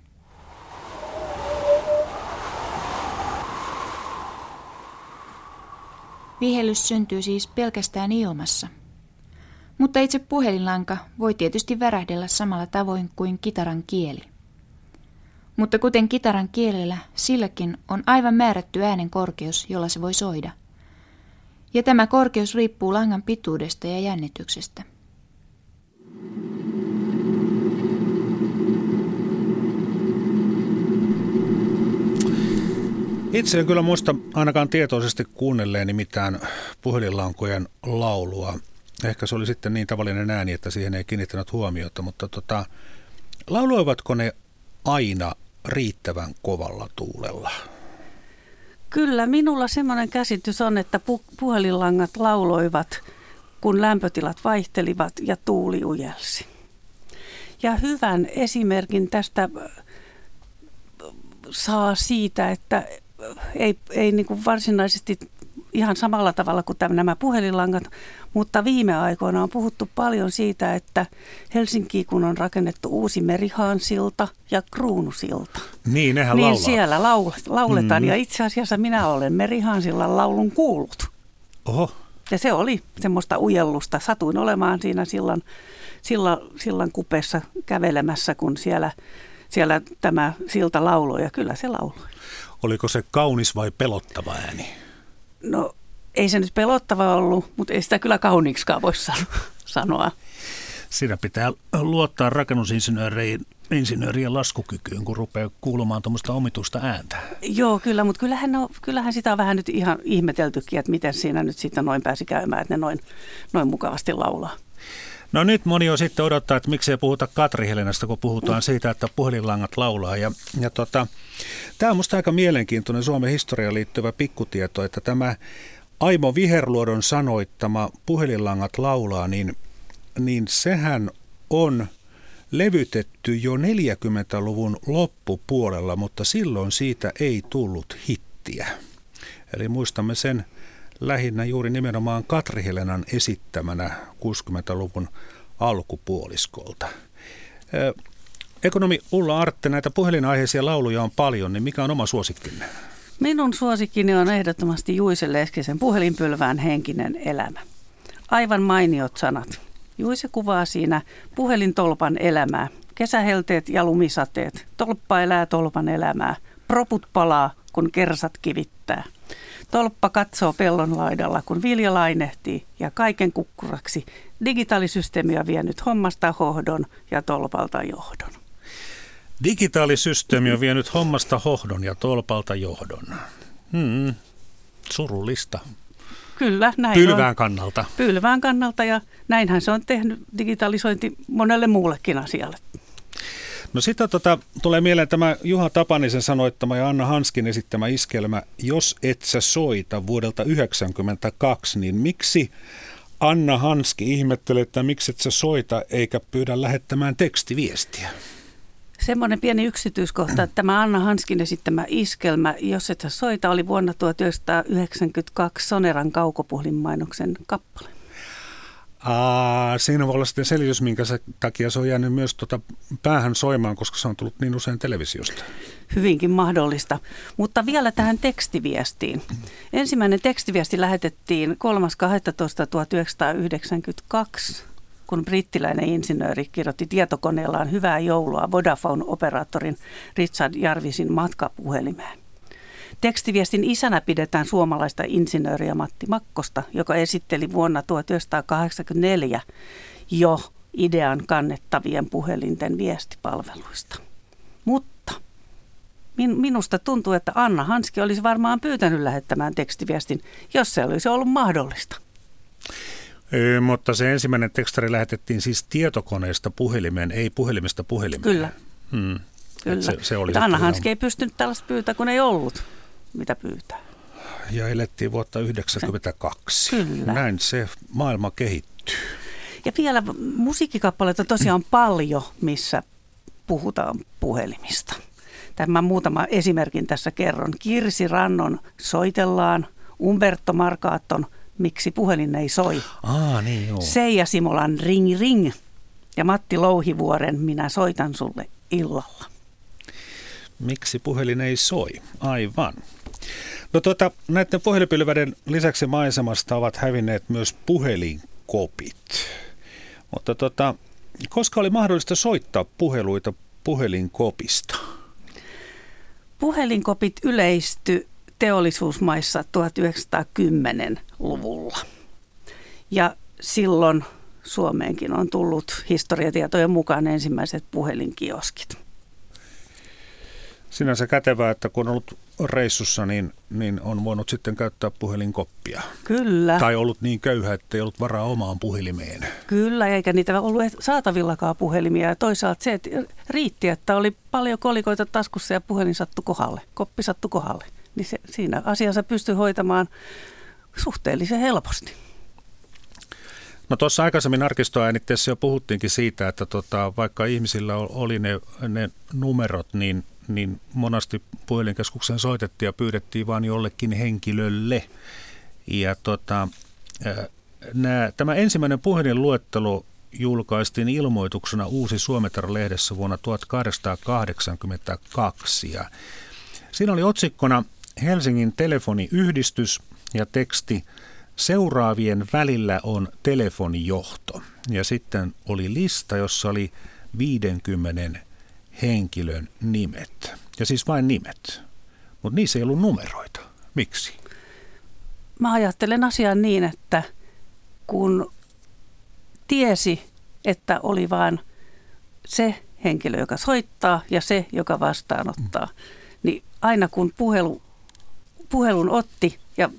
Vihellys syntyy siis pelkästään ilmassa. Mutta itse puhelinlanka voi tietysti värähdellä samalla tavoin kuin kitaran kieli. Mutta kuten kitaran kielellä, silläkin on aivan määrätty äänen korkeus, jolla se voi soida. Ja tämä korkeus riippuu langan pituudesta ja jännityksestä. Itse en kyllä muista ainakaan tietoisesti kuunnelleeni mitään puhelinlankojen laulua. Ehkä se oli sitten niin tavallinen ääni, että siihen ei kiinnittänyt huomiota, mutta tota, lauloivatko ne aina riittävän kovalla tuulella? Kyllä, minulla semmoinen käsitys on, että pu- puhelinlangat lauloivat, kun lämpötilat vaihtelivat ja tuuli ujelsi. Ja hyvän esimerkin tästä saa siitä, että ei, ei niin kuin varsinaisesti ihan samalla tavalla kuin tämän, nämä puhelinlangat, mutta viime aikoina on puhuttu paljon siitä, että Helsinkiin kun on rakennettu uusi Merihaansilta ja Kruunusilta. Niin, nehän niin laulaa. siellä lauletaan Mm. ja itse asiassa minä olen Merihaansillan laulun kuullut. Oho. Ja se oli semmoista ujellusta. Satuin olemaan siinä sillan, sillan, sillan kupeessa kävelemässä, kun siellä, siellä tämä silta lauloi ja kyllä se lauloi. Oliko se kaunis vai pelottava ääni? No ei se nyt pelottava ollut, mutta ei sitä kyllä kauniiksikaan voi sanoa. Siinä pitää luottaa rakennusinsinöörien insinöörien laskukykyyn, kun rupeaa kuulumaan tuommoista omituista ääntä. Joo, kyllä, mutta kyllähän, no, kyllähän sitä on vähän nyt ihan ihmeteltykin, että miten siinä nyt sitten noin pääsi käymään, että ne noin, noin mukavasti laulaa. No nyt moni on sitten odottaa, että miksei puhuta Katri-Helenasta, kun puhutaan siitä, että puhelinlangat laulaa. Ja, ja tota, tämä on musta aika mielenkiintoinen Suomen historiaan liittyvä pikkutieto, että tämä Aimo Viherluodon sanoittama Puhelinlangat laulaa, niin, niin sehän on levytetty jo neljäkymmentäluvun loppupuolella, mutta silloin siitä ei tullut hittiä. Eli muistamme sen lähinnä juuri nimenomaan Katri-Helenan esittämänä kuusikymmentäluvun alkupuoliskolta. Ekonomi Ulla Artte, näitä puhelinaiheisia lauluja on paljon, niin mikä on oma suosikkinne? Minun suosikkini on ehdottomasti Juise Leskisen Puhelinpylvään henkinen elämä. Aivan mainiot sanat. Juise kuvaa siinä puhelintolpan elämää. Kesähelteet ja lumisateet. Tolppa elää tolpan elämää. Proput palaa, kun kersat kivittää. Tolppa katsoo pellon laidalla, kun vilja lainehtii, ja kaiken kukkuraksi digitaalisysteemi on vienyt hommasta hohdon ja tolpalta johdon. Digitaalisysteemi on vienyt hommasta hohdon ja tolpalta johdon. Hmm, surullista. Kyllä, näin Pylvään on. kannalta. Pylvään kannalta, ja näinhän se on tehnyt digitalisointi monelle muullekin asialle. No sitten tota, tulee mieleen tämä Juha Tapanisen sanoittama ja Anna Hanskin esittämä iskelmä Jos et sä soita vuodelta yhdeksänkymmentäkaksi, niin miksi Anna Hanski ihmettelee, että miksi et sä soita eikä pyydä lähettämään tekstiviestiä? Semmoinen pieni yksityiskohta, että tämä Anna Hanskin esittämä iskelmä Jos et sä soita oli vuonna tuhatyhdeksänsataayhdeksänkymmentäkaksi Soneran kaukopuhelinmainoksen kappale. Aa, siinä voi olla sitten selitys, minkä se takia se on jäänyt myös tuota päähän soimaan, koska se on tullut niin usein televisiosta. Hyvinkin mahdollista. Mutta vielä tähän tekstiviestiin. Ensimmäinen tekstiviesti lähetettiin kolmas kahdestoista tuhatyhdeksänsataayhdeksänkymmentäkaksi, kun brittiläinen insinööri kirjoitti tietokoneellaan hyvää joulua Vodafone-operaattorin Richard Jarvisin matkapuhelimeen. Tekstiviestin isänä pidetään suomalaista insinööriä Matti Makkosta, joka esitteli vuonna tuhatyhdeksänsataakahdeksankymmentäneljä jo idean kannettavien puhelinten viestipalveluista. Mutta min, minusta tuntuu, että Anna Hanski olisi varmaan pyytänyt lähettämään tekstiviestin, jos se olisi ollut mahdollista. Ee, mutta se ensimmäinen tekstari lähetettiin siis tietokoneesta puhelimeen, ei puhelimesta puhelimeen. Kyllä. Hmm. Kyllä. Se, se oli Anna Hanski ei pystynyt tällaista pyytää, kun ei ollut mitä pyytää. Ja elettiin vuotta yhdeksänkymmentäkaksi. Kyllä. Näin se maailma kehittyy. Ja vielä musiikkikappaleita tosiaan paljon, missä puhutaan puhelimista. Tämä muutama esimerkin tässä kerron. Kirsi Rannon Soitellaan, Umberto Marcaton Miksi puhelin ei soi. Aa, niin joo. Seija Simolan Ring Ring ja Matti Louhivuoren Minä soitan sulle illalla. Miksi puhelin ei soi? Aivan. No tuota, näiden puhelinpylväiden lisäksi maisemasta ovat hävinneet myös puhelinkopit. Mutta tota, koska oli mahdollista soittaa puheluita puhelinkopista? Puhelinkopit yleistyi teollisuusmaissa tuhatyhdeksänsataakymmenen-luvulla. Ja silloin Suomeenkin on tullut historiatietojen mukaan ensimmäiset puhelinkioskit. Sinänsä kätevää, että kun on ollut reissussa, niin, niin on voinut sitten käyttää puhelinkoppia. Kyllä. Tai ollut niin köyhä, että ei ollut varaa omaan puhelimeen. Kyllä, eikä niitä ollut saatavillakaan puhelimia. Ja toisaalta se, että riitti, että oli paljon kolikoita taskussa ja puhelin sattui kohdalle, koppi sattui kohdalle. Niin se, siinä asiassa pystyi hoitamaan suhteellisen helposti. No tuossa aikaisemmin arkistoäänitteessä jo puhuttiinkin siitä, että tota, vaikka ihmisillä oli ne, ne numerot, niin, niin monasti puhelinkeskukseen soitettiin ja pyydettiin vain jollekin henkilölle. Ja tota, nää, tämä ensimmäinen puhelinluettelo julkaistiin ilmoituksena Uusi Suometar-lehdessä vuonna tuhatkahdeksansataakahdeksankymmentäkaksi. Ja siinä oli otsikkona Helsingin telefoniyhdistys ja teksti seuraavien välillä on telefonijohto. Ja sitten oli lista, jossa oli viidenkymmenen henkilön nimet. Ja siis vain nimet. Mutta niissä ei ollut numeroita. Miksi? Mä ajattelen asian niin, että kun tiesi, että oli vain se henkilö, joka soittaa ja se, joka vastaanottaa, mm. niin aina kun puhelu, puhelun otti ja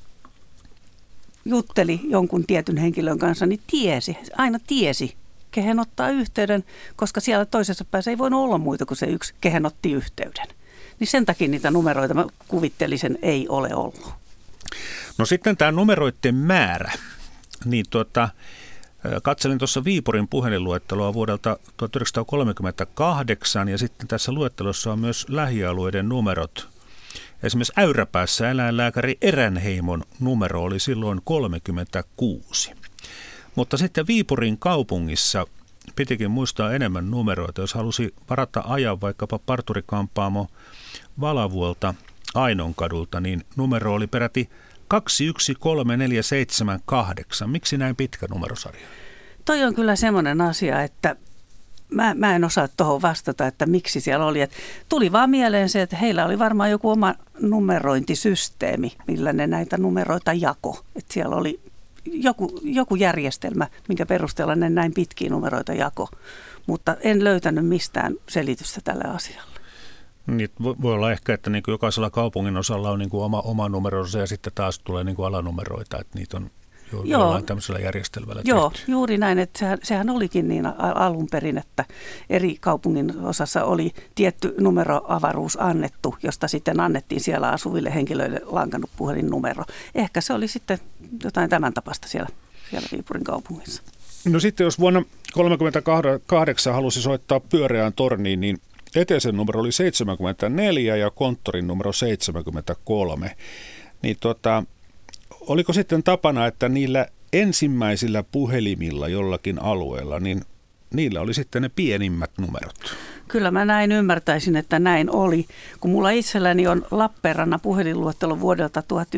jutteli jonkun tietyn henkilön kanssa, niin tiesi, aina tiesi, kehen ottaa yhteyden, koska siellä toisessa päässä ei voinut olla muita kuin se yksi, kehen otti yhteyden. Niin sen takia niitä numeroita, mä kuvittelisen, ei ole ollut. No sitten tämä numeroiden määrä, niin tuota, katselin tuossa Viipurin puhelinluetteloa vuodelta tuhatyhdeksänsataakolmekymmentäkahdeksan ja sitten tässä luettelossa on myös lähialueiden numerot. Esimerkiksi Äyräpäässä eläinlääkäri Eränheimon numero oli silloin kolmekymmentäkuusi. Mutta sitten Viipurin kaupungissa pitikin muistaa enemmän numeroita. Jos halusi varata ajan vaikkapa parturikampaamo Valavuolta Ainonkadulta, niin numero oli peräti kaksi yksi kolme neljä seitsemän kahdeksan. Miksi näin pitkä numerosarja? Toi on kyllä semmoinen asia, että Mä, mä en osaa tuohon vastata, että miksi siellä oli. Et tuli vaan mieleen se, että heillä oli varmaan joku oma numerointisysteemi, millä ne näitä numeroita jako. Et siellä oli joku, joku järjestelmä, minkä perusteella ne näin pitkiä numeroita jako. Mutta en löytänyt mistään selitystä tälle asialle. Niin, voi olla ehkä, että niin kuin jokaisella kaupungin osalla on niin kuin oma, oma numeronsa ja sitten taas tulee niin kuin alanumeroita, että niitä on jo, jollain tämmöisellä järjestelmällä Joo, tehty. juuri näin, että sehän, sehän olikin niin alun perin, että eri kaupungin osassa oli tietty numeroavaruus annettu, josta sitten annettiin siellä asuville henkilöille lankannut puhelinnumero. Ehkä se oli sitten jotain tämän tapasta siellä, siellä Viipurin kaupungissa. No sitten jos vuonna tuhatyhdeksänsataakolmekymmentäkahdeksan halusi soittaa pyöreään torniin, niin eteisen numero oli seitsemänkymmentäneljä ja konttorin numero seitsemänkymmentäkolme. Niin tota, oliko sitten tapana, että niillä ensimmäisillä puhelimilla jollakin alueella, niin niillä oli sitten ne pienimmät numerot? Kyllä mä näin ymmärtäisin, että näin oli. Kun mulla itselläni on Lappeenrannan puhelinluettelo vuodelta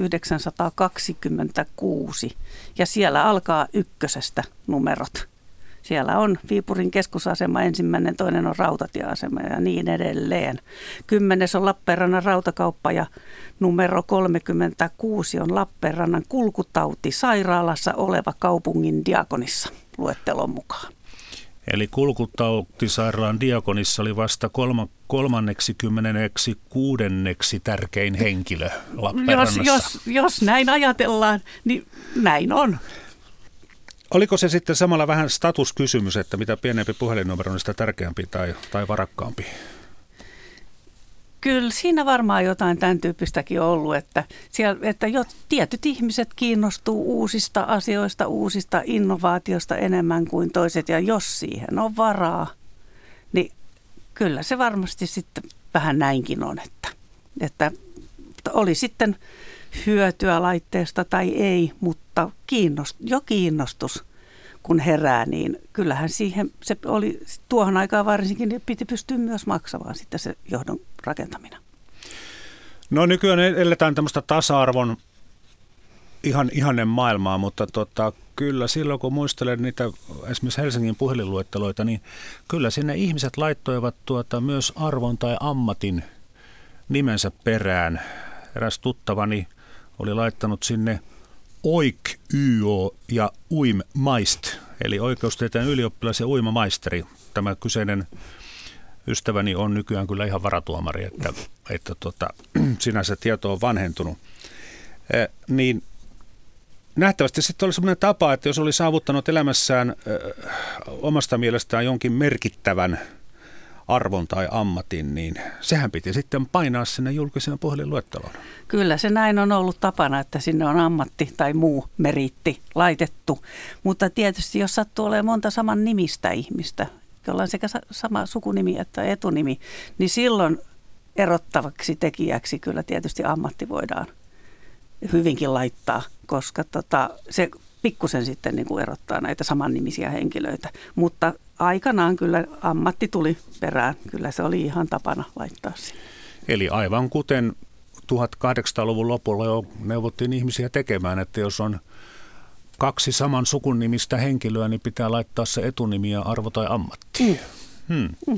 tuhatyhdeksänsataakaksikymmentäkuusi ja siellä alkaa ykkösestä numerot. Siellä on Viipurin keskusasema ensimmäinen, toinen on rautatieasema ja niin edelleen. Kymmenes on Lappeenrannan rautakauppa ja numero kolmekymmentäkuusi on Lappeenrannan kulkutautisairaalassa oleva kaupungin diakonissa luettelon mukaan. Eli kulkutautisairaalan diakonissa oli vasta kolma, kolmanneksi kymmeneksi kuudenneksi tärkein henkilö Lappeenrannassa. Jos, jos, jos näin ajatellaan, niin näin on. Oliko se sitten samalla vähän statuskysymys, että mitä pienempi puhelinnumero, niin sitä tärkeämpi tai, tai varakkaampi? Kyllä siinä varmaan jotain tämän tyyppistäkin on ollut, että, siellä, että jo tietyt ihmiset kiinnostuu uusista asioista, uusista innovaatioista enemmän kuin toiset. Ja jos siihen on varaa, niin kyllä se varmasti sitten vähän näinkin on, että, että oli sitten hyötyä laitteesta tai ei, mutta kiinnost, jo kiinnostus kun herää, niin kyllähän siihen se oli tuohon aikaan varsinkin, niin piti pystyä myös maksamaan sitten se johdon rakentaminen. No nykyään eletään tämmöistä tasa-arvon ihan ihanen maailmaa, mutta tota, kyllä silloin kun muistelen niitä esimerkiksi Helsingin puhelinluetteloita, niin kyllä sinne ihmiset laittoivat tuota myös arvon tai ammatin nimensä perään. Eräs tuttavani oli laittanut sinne Oik, Y O ja Uimmaist, eli oikeustieteen ylioppilas ja uimamaisteri. Tämä kyseinen ystäväni on nykyään kyllä ihan varatuomari, että, että tota, sinänsä tieto on vanhentunut. Eh, niin nähtävästi sitten oli sellainen tapa, että jos oli saavuttanut elämässään eh, omasta mielestään jonkin merkittävän arvon tai ammatin, niin sehän piti sitten painaa sinne julkiseen puhelinluetteloon. Kyllä se näin on ollut tapana, että sinne on ammatti tai muu meriitti laitettu, mutta tietysti jos sattuu olemaan monta saman nimistä ihmistä, jolla on sekä sama sukunimi että etunimi, niin silloin erottavaksi tekijäksi kyllä tietysti ammatti voidaan hyvinkin laittaa, koska tota, se pikkusen sitten niin kuin erottaa näitä samannimisiä henkilöitä, mutta aikanaan kyllä ammatti tuli perään, kyllä se oli ihan tapana laittaa siihen. Eli aivan kuten tuhatkahdeksansataaluvun lopulla jo neuvottiin ihmisiä tekemään, että jos on kaksi saman sukunimistä henkilöä, niin pitää laittaa se etunimi ja arvo tai ammatti. Mm. Hmm. Mm.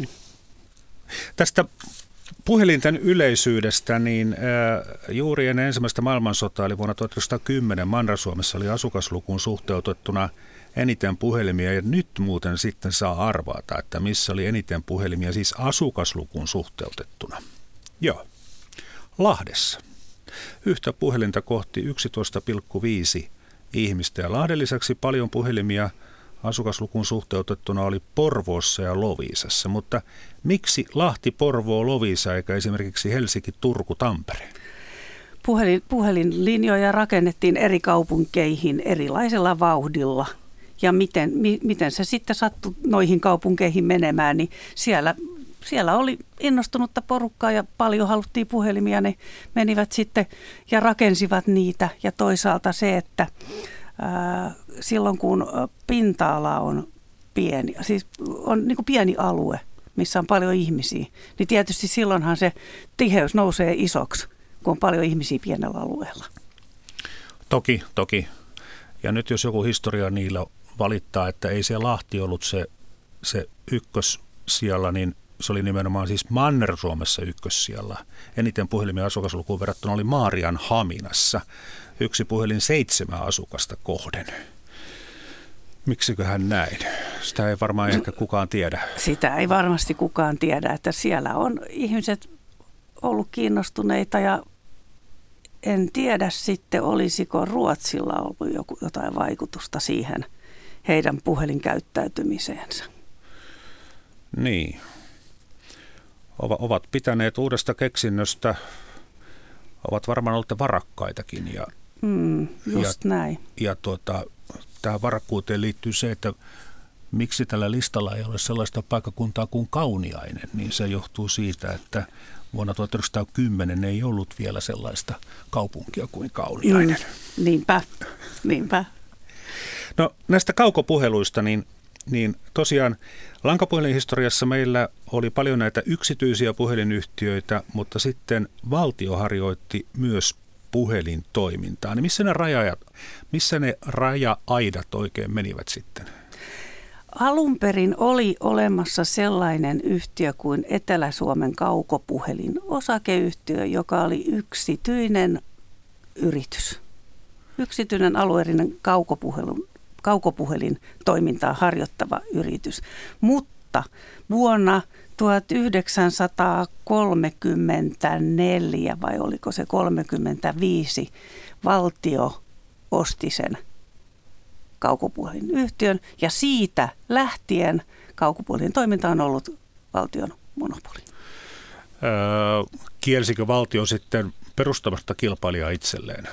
Tästä puhelinten yleisyydestä, niin äh, juuri ennen ensimmäistä maailmansotaa, eli vuonna tuhatyhdeksänsataakymmenen Manner-Suomessa oli asukaslukuun suhteutettuna eniten puhelimia, ja nyt muuten sitten saa arvata, että missä oli eniten puhelimia, siis asukaslukuun suhteutettuna. Joo, Lahdessa. Yhtä puhelinta kohti yksitoista pilkku viisi ihmistä, ja Lahden lisäksi paljon puhelimia asukaslukuun suhteutettuna oli Porvoossa ja Loviisassa, mutta miksi Lahti, Porvoo, Loviisa eikä esimerkiksi Helsinki, Turku, Tampere? Puhelin, puhelinlinjoja rakennettiin eri kaupunkeihin erilaisella vauhdilla. Ja miten, mi, miten se sitten sattui noihin kaupunkeihin menemään, niin siellä, siellä oli innostunutta porukkaa ja paljon haluttiin puhelimia. Ne menivät sitten ja rakensivat niitä. Ja toisaalta se, että ää, silloin kun pinta-ala on pieni, siis on niin kuin pieni alue, missä on paljon ihmisiä, niin tietysti silloinhan se tiheys nousee isoksi, kun on paljon ihmisiä pienellä alueella. Toki, toki. Ja nyt jos joku historia niillä valittaa, että ei se Lahti ollut se, se ykkössijalla, niin se oli nimenomaan siis Manner-Suomessa ykkössijalla. Eniten puhelimia asukaslukuun verrattuna oli Maarianhaminassa. Yksi puhelin seitsemän asukasta kohden. Miksiköhän näin? Sitä ei varmaan ehkä kukaan tiedä. Sitä ei varmasti kukaan tiedä, että siellä on ihmiset ollut kiinnostuneita ja en tiedä sitten, olisiko Ruotsilla ollut joku, jotain vaikutusta siihen heidän puhelinkäyttäytymiseensä. Niin. Ovat pitäneet uudesta keksinnöstä, ovat varmaan olleet varakkaitakin. Ja, mm, just ja, näin. Ja tuota, tähän varakkuuteen liittyy se, että miksi tällä listalla ei ole sellaista paikkakuntaa kuin Kauniainen, niin se johtuu siitä, että vuonna tuhatyhdeksänsataakymmenen ei ollut vielä sellaista kaupunkia kuin Kauniainen. Mm, niinpä, niinpä. No näistä kaukopuheluista, niin, niin tosiaan lankapuhelinhistoriassa meillä oli paljon näitä yksityisiä puhelinyhtiöitä, mutta sitten valtio harjoitti myös puhelintoimintaa. Niin missä ne raja, missä ne raja-aidat oikein menivät sitten? Alun perin oli olemassa sellainen yhtiö kuin Etelä-Suomen kaukopuhelin osakeyhtiö, joka oli yksityinen yritys. Yksityinen alueellinen kaukopuhelin, kaukopuhelin toimintaa harjoittava yritys. Mutta vuonna tuhatyhdeksänsataakolmekymmentäneljä vai oliko se kolmekymmentäviisi valtio osti sen kaukopuhelinyhtiön ja siitä lähtien kaukopuhelin toiminta on ollut valtion monopoli. Öö, kielsikö valtio sitten perustamasta kilpailijaa itselleen?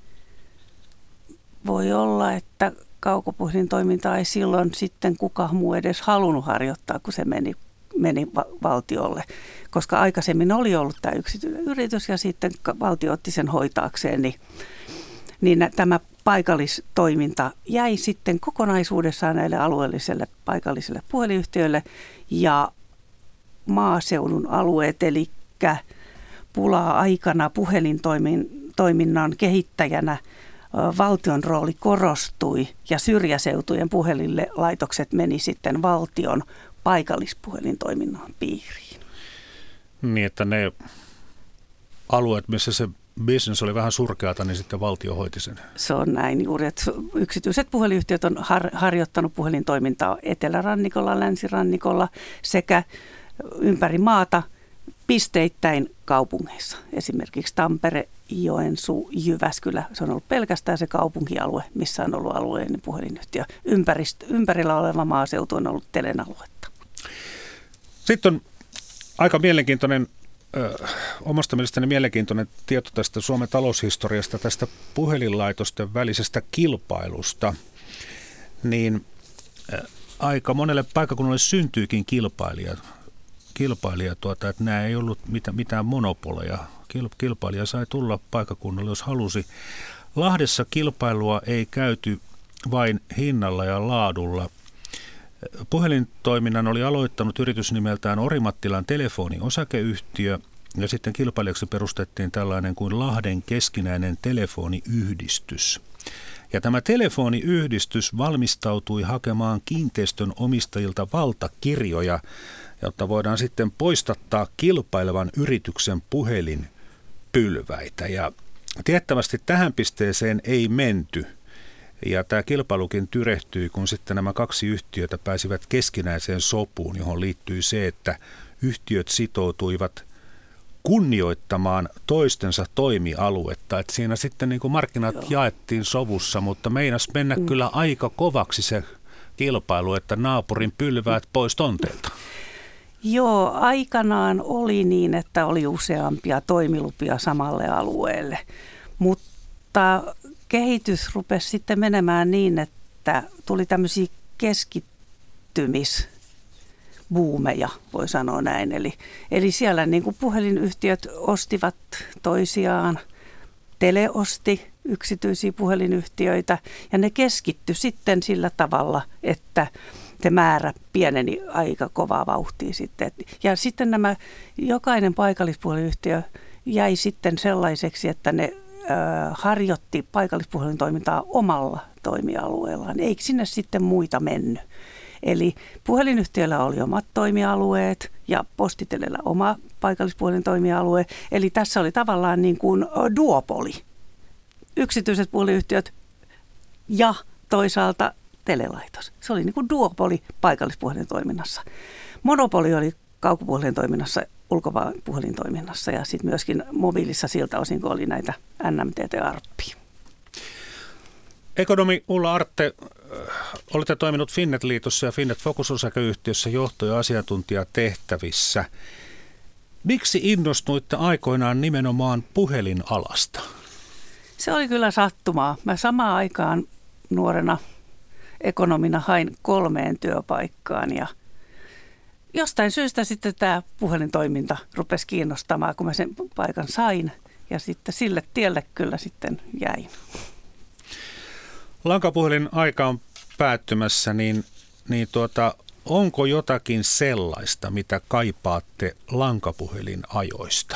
Voi olla, että kaukopuhelin toimintaa ei silloin sitten kukaan muu edes halunnut harjoittaa, kun se meni, meni va- valtiolle. Koska aikaisemmin oli ollut tämä yksityinen yritys ja sitten valtio otti sen hoitaakseen, niin, niin tämä paikallistoiminta jäi sitten kokonaisuudessaan näille alueellisille paikallisille puhelinyhtiöille ja maaseudun alueet, eli pula-aikana puhelintoiminnan kehittäjänä valtion rooli korostui ja syrjäseutujen puhelinlaitokset meni sitten valtion paikallispuhelintoiminnan piiriin. Niin, että ne alueet, missä se business oli vähän surkeata, niin sitten valtio hoiti sen. Se on näin juuri, että yksityiset puhelinyhtiöt on har- harjoittanut puhelintoimintaa etelärannikolla, länsirannikolla sekä ympäri maata pisteittäin kaupungeissa. Esimerkiksi Tampere, Joensuu, Jyväskylä. Se on ollut pelkästään se kaupunkialue, missä on ollut alueellinen puhelinyhtiö. Ympäristö, ympärillä oleva maaseutu on ollut Telen aluetta. Sitten on aika mielenkiintoinen, ö, omasta mielestäni mielenkiintoinen tieto tästä Suomen taloushistoriasta, tästä puhelinlaitosten välisestä kilpailusta. Niin ö, aika monelle paikkakunnalle syntyykin kilpailija, kilpailija tuota, että nämä ei ollut mitään, mitään monopoleja. Kilpailija sai tulla paikkakunnalle, jos halusi. Lahdessa kilpailua ei käyty vain hinnalla ja laadulla. Puhelintoiminnan oli aloittanut yritys nimeltään Orimattilan telefoni-osakeyhtiö, ja sitten kilpailijaksi perustettiin tällainen kuin Lahden keskinäinen telefoniyhdistys. Ja tämä telefoniyhdistys valmistautui hakemaan kiinteistön omistajilta valtakirjoja, jotta voidaan sitten poistattaa kilpailevan yrityksen puhelinpylväitä. Ja tiettävästi tähän pisteeseen ei menty. Ja tämä kilpailukin tyrehtyi, kun sitten nämä kaksi yhtiötä pääsivät keskinäiseen sopuun, johon liittyi se, että yhtiöt sitoutuivat kunnioittamaan toistensa toimialuetta. Että siinä sitten niin kuin markkinat Joo. jaettiin sovussa, mutta meinas mennä mm. kyllä aika kovaksi se kilpailu, että naapurin pylväät pois tonteilta. Joo, aikanaan oli niin, että oli useampia toimilupia samalle alueelle, mutta kehitys rupesi sitten menemään niin, että tuli tämmöisiä keskittymisbuumeja, voi sanoa näin. Eli, eli siellä niin kuin puhelinyhtiöt ostivat toisiaan, Tele osti yksityisiä puhelinyhtiöitä ja ne keskittyi sitten sillä tavalla, että se määrä pieneni aika kovaa vauhtia sitten. Ja sitten nämä, jokainen paikallispuhelinyhtiö jäi sitten sellaiseksi, että ne harjoitti paikallispuhelintoimintaa omalla toimialueellaan. Eikö sinne sitten muita mennyt? Eli puhelinyhtiöllä oli omat toimialueet ja Postitelellä oma paikallispuhelintoimialue. Eli tässä oli tavallaan niin kuin duopoli. Yksityiset puhelinyhtiöt ja toisaalta telelaitos. Se oli niin kuin duopoli paikallispuhelintoiminnassa. Monopoli oli kaukopuhelintoiminnassa, ulkopuhelintoiminnassa ja sitten myöskin mobiilissa siltä osin, kun oli näitä N M T T-arppia. Ekonomi Ulla Artte, olette toiminut Finnet-liitossa ja Finnet Focus-osakeyhtiössä johto- ja asiantuntijatehtävissä. Miksi innostuitte aikoinaan nimenomaan puhelinalasta? Se oli kyllä sattumaa. Mä samaan aikaan nuorena ekonomina hain kolmeen työpaikkaan ja jostain syystä sitten tämä puhelintoiminta rupesi kiinnostamaan, kun mä sen paikan sain ja sitten sille tielle kyllä sitten jäin. Lankapuhelin aika on päättymässä, niin, niin tuota, onko jotakin sellaista, mitä kaipaatte lankapuhelin ajoista?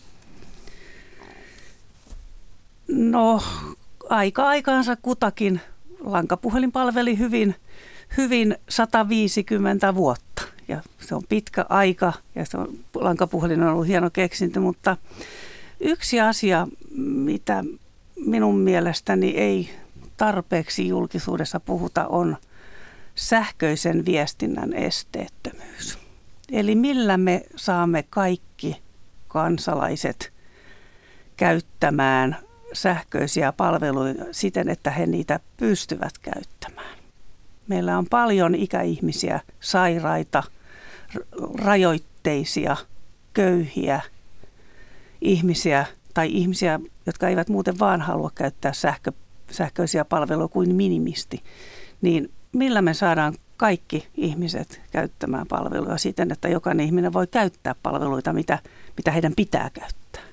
No, aika aikaansa kutakin. Lankapuhelin palveli hyvin, hyvin sata viisikymmentä vuotta ja se on pitkä aika ja se on, lankapuhelin on ollut hieno keksintö, mutta yksi asia, mitä minun mielestäni ei tarpeeksi julkisuudessa puhuta, on sähköisen viestinnän esteettömyys. Eli millä me saamme kaikki kansalaiset käyttämään sähköisiä palveluja siten, että he niitä pystyvät käyttämään. Meillä on paljon ikäihmisiä, sairaita, rajoitteisia, köyhiä ihmisiä tai ihmisiä, jotka eivät muuten vaan halua käyttää sähkö, sähköisiä palveluja kuin minimisti. Niin millä me saadaan kaikki ihmiset käyttämään palveluja siten, että jokainen ihminen voi käyttää palveluita, mitä, mitä heidän pitää käyttää?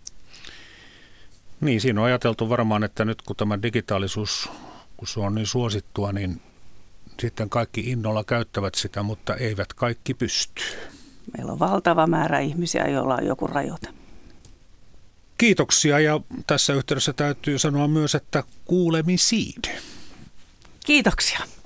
Niin, siinä on ajateltu varmaan, että nyt kun tämä digitaalisuus, kun se on niin suosittua, niin sitten kaikki innolla käyttävät sitä, mutta eivät kaikki pysty. Meillä on valtava määrä ihmisiä, joilla on joku rajoite. Kiitoksia ja tässä yhteydessä täytyy sanoa myös, että kuulemisiin. Kiitoksia.